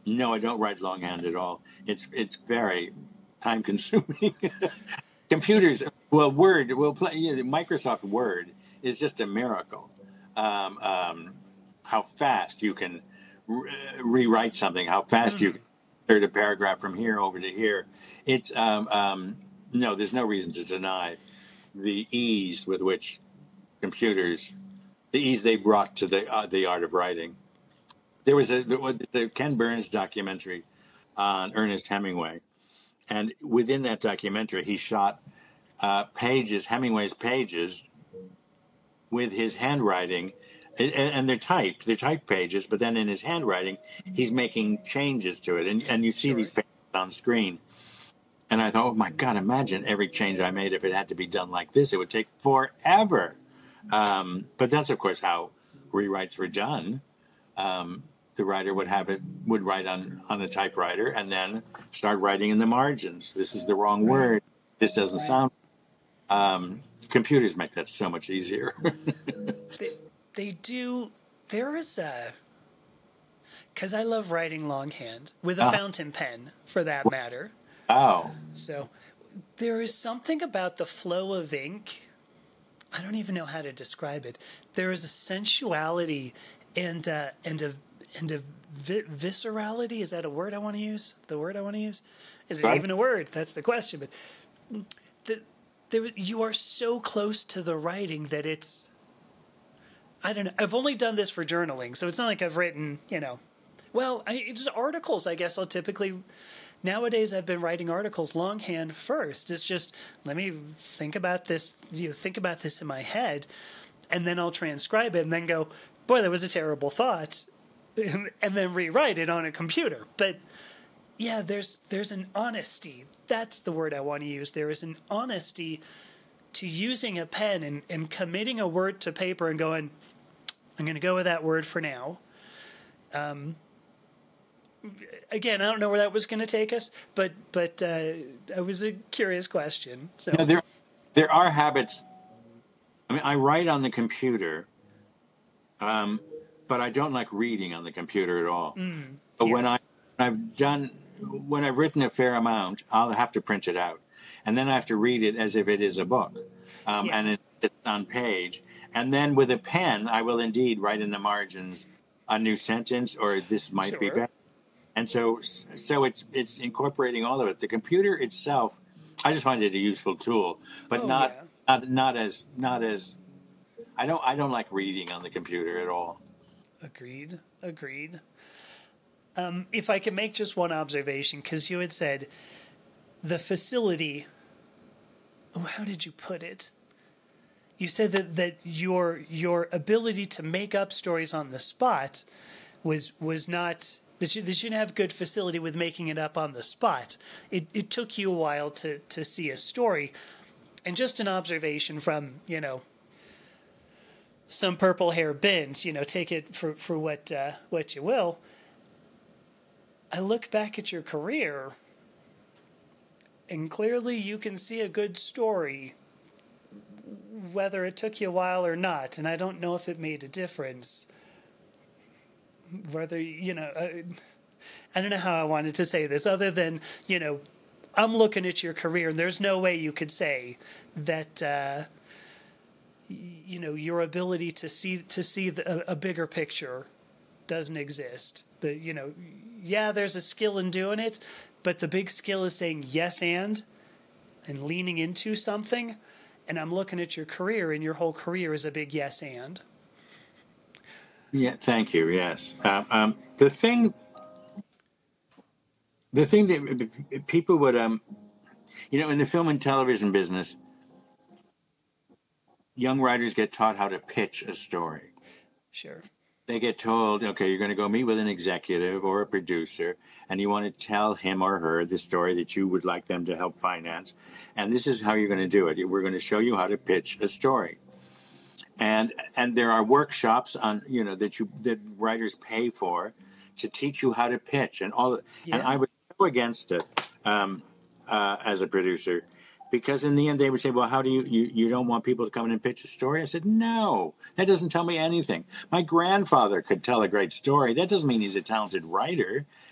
No, I don't write longhand at all. It's it's very time consuming. Computers, well, Word, well, play, yeah, Microsoft Word is just a miracle. Um, um, how fast you can re- rewrite something, how fast you can insert a paragraph from here over to here. It's um, um, no, there's no reason to deny the ease with which computers, the ease they brought to the uh, the art of writing. There was a the, the Ken Burns documentary on Ernest Hemingway, and within that documentary, he shot uh, pages, Hemingway's pages, with his handwriting, and, and they're typed, they're typed pages, but then in his handwriting, he's making changes to it, and and you see Sure. these pages on screen. And I thought, oh my God, imagine every change I made if it had to be done like this. It would take forever. Um, but that's, of course, how rewrites were done. Um, the writer would have it, would write on, on a typewriter and then start writing in the margins. This is the wrong word. This doesn't Right. sound. Um, computers make that so much easier. They, they do. There is a. Because I love writing longhand with a Uh-huh. fountain pen, for that matter. Oh, So there is something about the flow of ink. I don't even know how to describe it. There is a sensuality and uh, and a and a vi- viscerality. Is that a word I want to use? The word I want to use? Is it Right. even a word? That's the question. But the, there, you are so close to the writing that it's. I don't know. I've only done this for journaling, so it's not like I've written. You know, well, I, it's articles. I guess I'll typically. Nowadays, I've been writing articles longhand first. It's just let me think about this. You know, think about this in my head, and then I'll transcribe it, and then go, "Boy, that was a terrible thought," and then rewrite it on a computer. But yeah, there's there's an honesty. That's the word I want to use. There is an honesty to using a pen and, and committing a word to paper and going, "I'm going to go with that word for now." Um, Again, I don't know where that was going to take us, but but uh, it was a curious question. So you know, there, there are habits. I mean, I write on the computer, um, but I don't like reading on the computer at all. But when I yes. when I've done when I've written a fair amount, I'll have to print it out, and then I have to read it as if it is a book, um, Yeah. and it, it's on page. And then with a pen, I will indeed write in the margins a new sentence, or this might be Sure. better. And so, so it's it's incorporating all of it. The computer itself, I just find it a useful tool, but Oh not yeah. not not as not as I don't I don't like reading on the computer at all. Agreed. Agreed. Um, if I could make just one observation, because you had said the facility. Oh, how did you put it? You said that, that your your ability to make up stories on the spot was was not that you, that you didn't have good facility with making it up on the spot. It it took you a while to to see a story, and just an observation from you know some purple hair bins. You know, take it for for what uh, what you will. I look back at your career, and clearly you can see a good story, whether it took you a while or not. And I don't know if it made a difference. Whether, you know, I, I don't know how I wanted to say this, other than, you know, I'm looking at your career, and there's no way you could say that, uh, you know, your ability to see to see the, a, a bigger picture doesn't exist. The, you know, yeah, there's a skill in doing it, but the big skill is saying yes and and leaning into something. And I'm looking at your career, and your whole career is a big yes and. Yeah, thank you. Yes, um, um, the thing, the thing that people would, um, you know, in the film and television business, young writers get taught how to pitch a story. Sure. They get told, okay, you're going to go meet with an executive or a producer, and you want to tell him or her the story that you would like them to help finance, and this is how you're going to do it. We're going to show you how to pitch a story. And and there are workshops on you know that you that writers pay for to teach you how to pitch and all. Yeah. And I was so against it um, uh, as a producer, because in the end they would say, "Well, how do you, you you don't want people to come in and pitch a story?" I said, "No, that doesn't tell me anything. My grandfather could tell a great story. That doesn't mean he's a talented writer.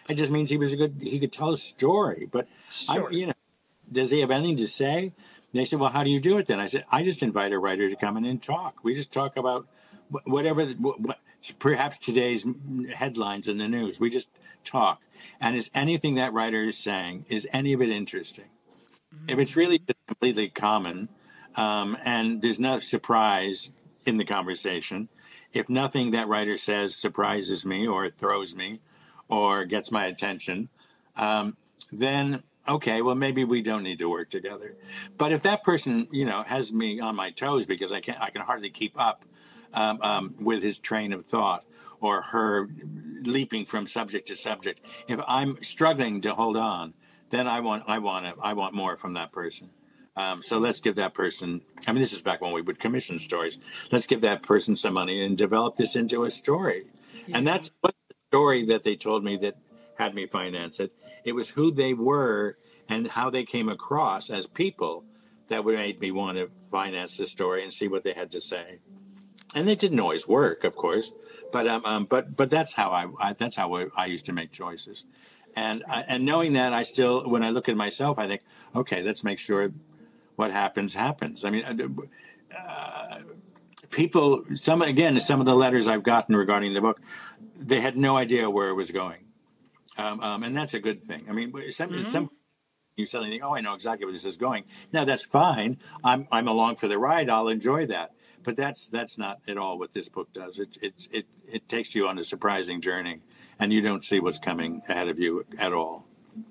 It just means he was a good, he could tell a story. But, Sure. I, you know, does he have anything to say? They said, well, how do you do it then? I said, I just invite a writer to come in and talk. We just talk about whatever, what, perhaps today's headlines in the news. We just talk. And is anything that writer is saying, is any of it interesting? Mm-hmm. If it's really just completely common um, and there's no surprise in the conversation, if nothing that writer says surprises me or throws me or gets my attention, um, then okay, well, maybe we don't need to work together. But if that person, you know, has me on my toes because I can I can hardly keep up um, um, with his train of thought or her leaping from subject to subject, if I'm struggling to hold on, then I want I want to, I want more from that person. Um, so let's give that person. I mean, this is back when we would commission stories. Let's give that person some money and develop this into a story. Yeah. And that's what the story that they told me that had me finance it. It was who they were and how they came across as people that would made me want to finance the story and see what they had to say. And they didn't always work, of course, but um, um but but that's how I, I that's how I, I used to make choices. And I, and knowing that, I still, when I look at myself, I think, okay, let's make sure what happens happens. I mean, uh, people. Some again, some of the letters I've gotten regarding the book, they had no idea where it was going. Um, um, and that's a good thing. I mean, some, mm-hmm. some you suddenly think, oh, I know exactly where this is going. Now that's fine. I'm I'm along for the ride. I'll enjoy that. But that's that's not at all what this book does. It's it's it it takes you on a surprising journey, and you don't see what's coming ahead of you at all.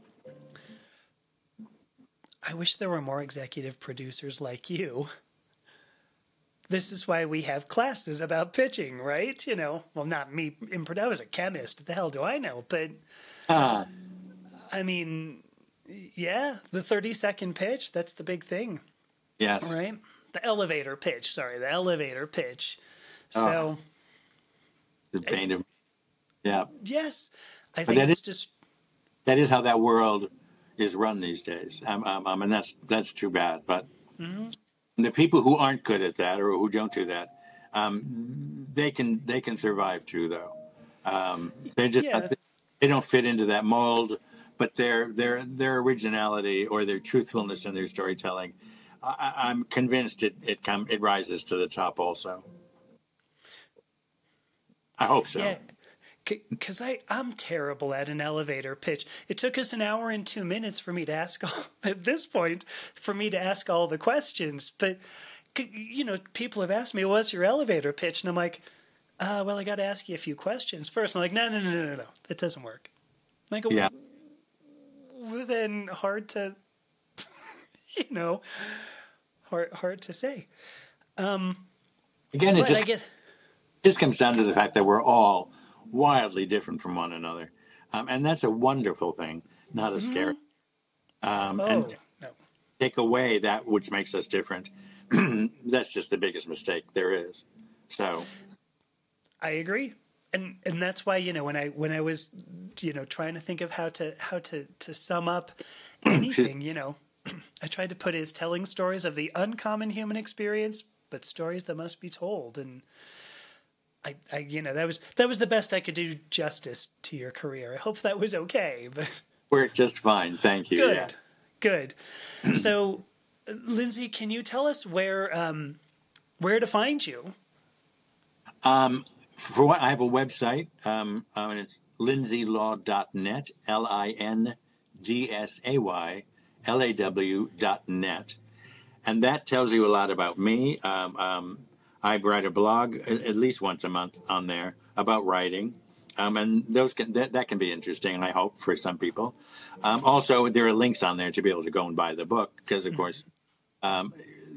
I wish there were more executive producers like you. This is why we have classes about pitching, right? You know, well, not me. I was a chemist. What the hell do I know? But uh, I mean, yeah, the thirty-second pitch, that's the big thing. Yes. Right? The elevator pitch. Sorry, the elevator pitch. So. Oh, the pain of. Yeah. Yes. I think it's is, just. That is how that world is run these days. Um, um, um, and that's that's too bad. But mm-hmm. the people who aren't good at that or who don't do that, um, they can they can survive too, though. Um, they just yeah. they don't fit into that mold. But their their their originality or their truthfulness in their storytelling, I, I'm convinced it it come it rises to the top also. I hope so. Yeah. Because I I'm terrible at an elevator pitch. It took us an hour and two minutes for me to ask all, at this point, for me to ask all the questions. But, you know, people have asked me, what's your elevator pitch? And I'm like, uh, well, I got to ask you a few questions first. And I'm like, no, no, no, no, no, no. That doesn't work. I go, yeah. Well, then hard to, you know, hard, hard to say. Um, Again, it just, I guess, just comes down to the fact that we're all wildly different from one another, um, and that's a wonderful thing, not a mm-hmm. scary. Um, oh, and no. Take away that which makes us different. That's just the biggest mistake there is. So, I agree, and and that's why, you know, when I when I was, you know, trying to think of how to how to to sum up anything, you know, I tried to put it as telling stories of the uncommon human experience, but stories that must be told. And I, I, you know, that was that was the best I could do justice to your career. I hope that was okay. But worked just fine, thank you. Good, yeah. good. So, Lindsay, can you tell us where um, where to find you? Um, for what I have a website, um, um, and it's lindsay law dot net, L I N D S A Y L A W dot net, and that tells you a lot about me. Um, um, I write a blog at least once a month on there about writing, um, and those can, that, that can be interesting, I hope, for some people. Um, also, there are links on there to be able to go and buy the book because, of course, um,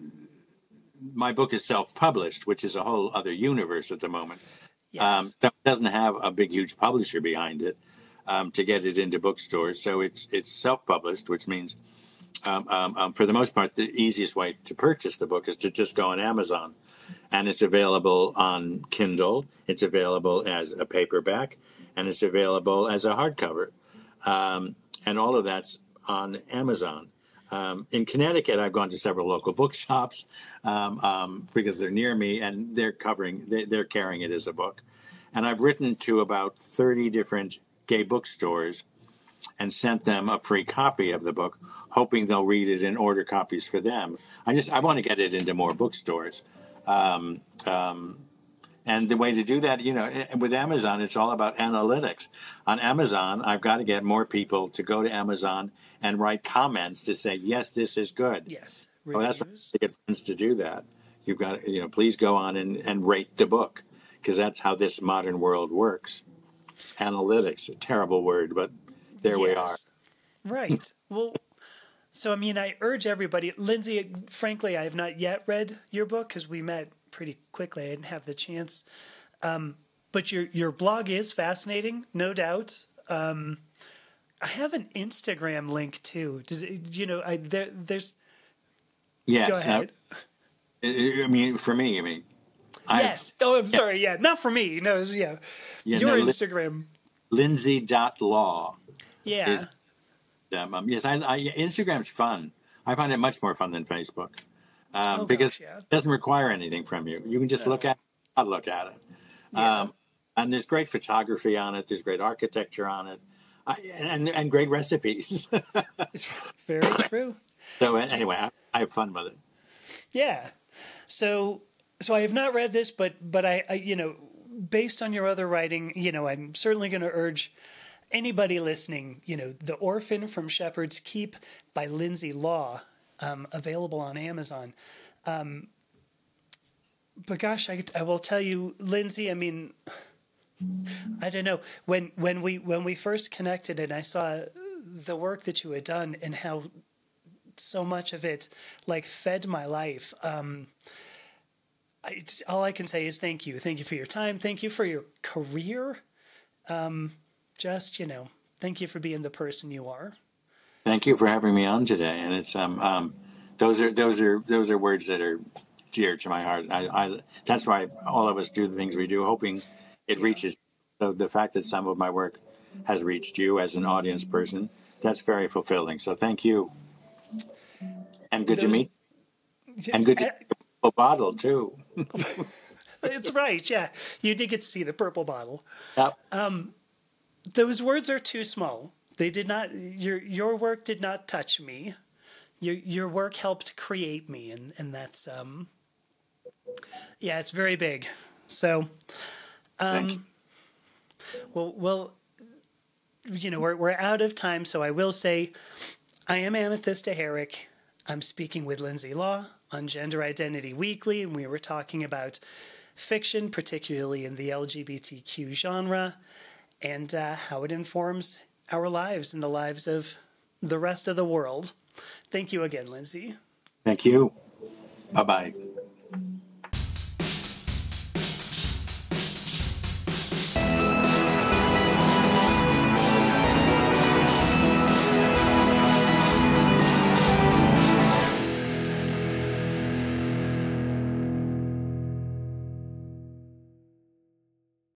my book is self-published, which is a whole other universe at the moment. Yes. Um, that doesn't have a big, huge publisher behind it um, to get it into bookstores. So it's it's self-published, which means, um, um, um, for the most part, the easiest way to purchase the book is to just go on Amazon. And it's available on Kindle. It's available as a paperback, and it's available as a hardcover. Um, and all of that's on Amazon. Um, in Connecticut, I've gone to several local bookshops um, um, because they're near me, and they're covering, they, they're carrying it as a book. And I've written to about thirty different gay bookstores and sent them a free copy of the book, hoping they'll read it and order copies for them. I just I want to get it into more bookstores. Um, um, and the way to do that, you know, with Amazon, it's all about analytics. On Amazon, I've got to get more people to go to Amazon and write comments to say, yes, this is good. Yes. Well, that's to get friends to do that. You've got to, you know, please go on and, and rate the book, because that's how this modern world works. Analytics, a terrible word, but there yes. we are. Right. Well, so, I mean, I urge everybody, Lindsay, frankly, I have not yet read your book because we met pretty quickly. I didn't have the chance. Um, but your, your blog is fascinating, no doubt. Um, I have an Instagram link too. Does it, you know, I, there, there's, yes, go ahead. I, I mean, for me, I mean, yes. I, oh, I'm sorry. Yeah. Not for me. No, was, yeah. yeah. Your no, Instagram. Lindsay dot law. Yeah. Is, um, yes, I, I, Instagram's fun. I find it much more fun than Facebook um, oh, because gosh, yeah. it doesn't require anything from you. You can just no. look at it, not look at it. Yeah. Um, and there's great photography on it. There's great architecture on it. I, and, and great recipes. It's very true. So anyway, I, I have fun with it. Yeah. So, so I have not read this, but, but I, I, you know, based on your other writing, you know, I'm certainly going to urge anybody listening, you know, The Orphan from Shepherd's Keep by Lindsay Law, um, available on Amazon. Um, but gosh, I, I will tell you, Lindsay, I mean, I don't know, when, when we, when we first connected and I saw the work that you had done and how so much of it like fed my life. Um, I, all I can say is thank you. Thank you for your time. Thank you for your career. Um, just, you know, thank you for being the person you are. Thank you for having me on today. And it's, um, um, those are, those are, those are words that are dear to my heart. I, I, that's why all of us do the things we do, hoping it yeah. reaches. So the fact that some of my work has reached you as an audience person, that's very fulfilling. So thank you. And good those, to meet. And good to a bottle too. It's right. Yeah. You did get to see the purple bottle. Yep. Um, those words are too small. They did not, your, your work did not touch me. Your, your work helped create me. And, and that's, um, yeah, it's very big. So, um, you. well, well, you know, we're, we're out of time. So I will say, I am Amethysta Herrick. I'm speaking with Lindsay Law on Gender Identity Weekly, and we were talking about fiction, particularly in the L G B T Q genre, and uh, how it informs our lives and the lives of the rest of the world. Thank you again, Lindsay. Thank you. Bye-bye.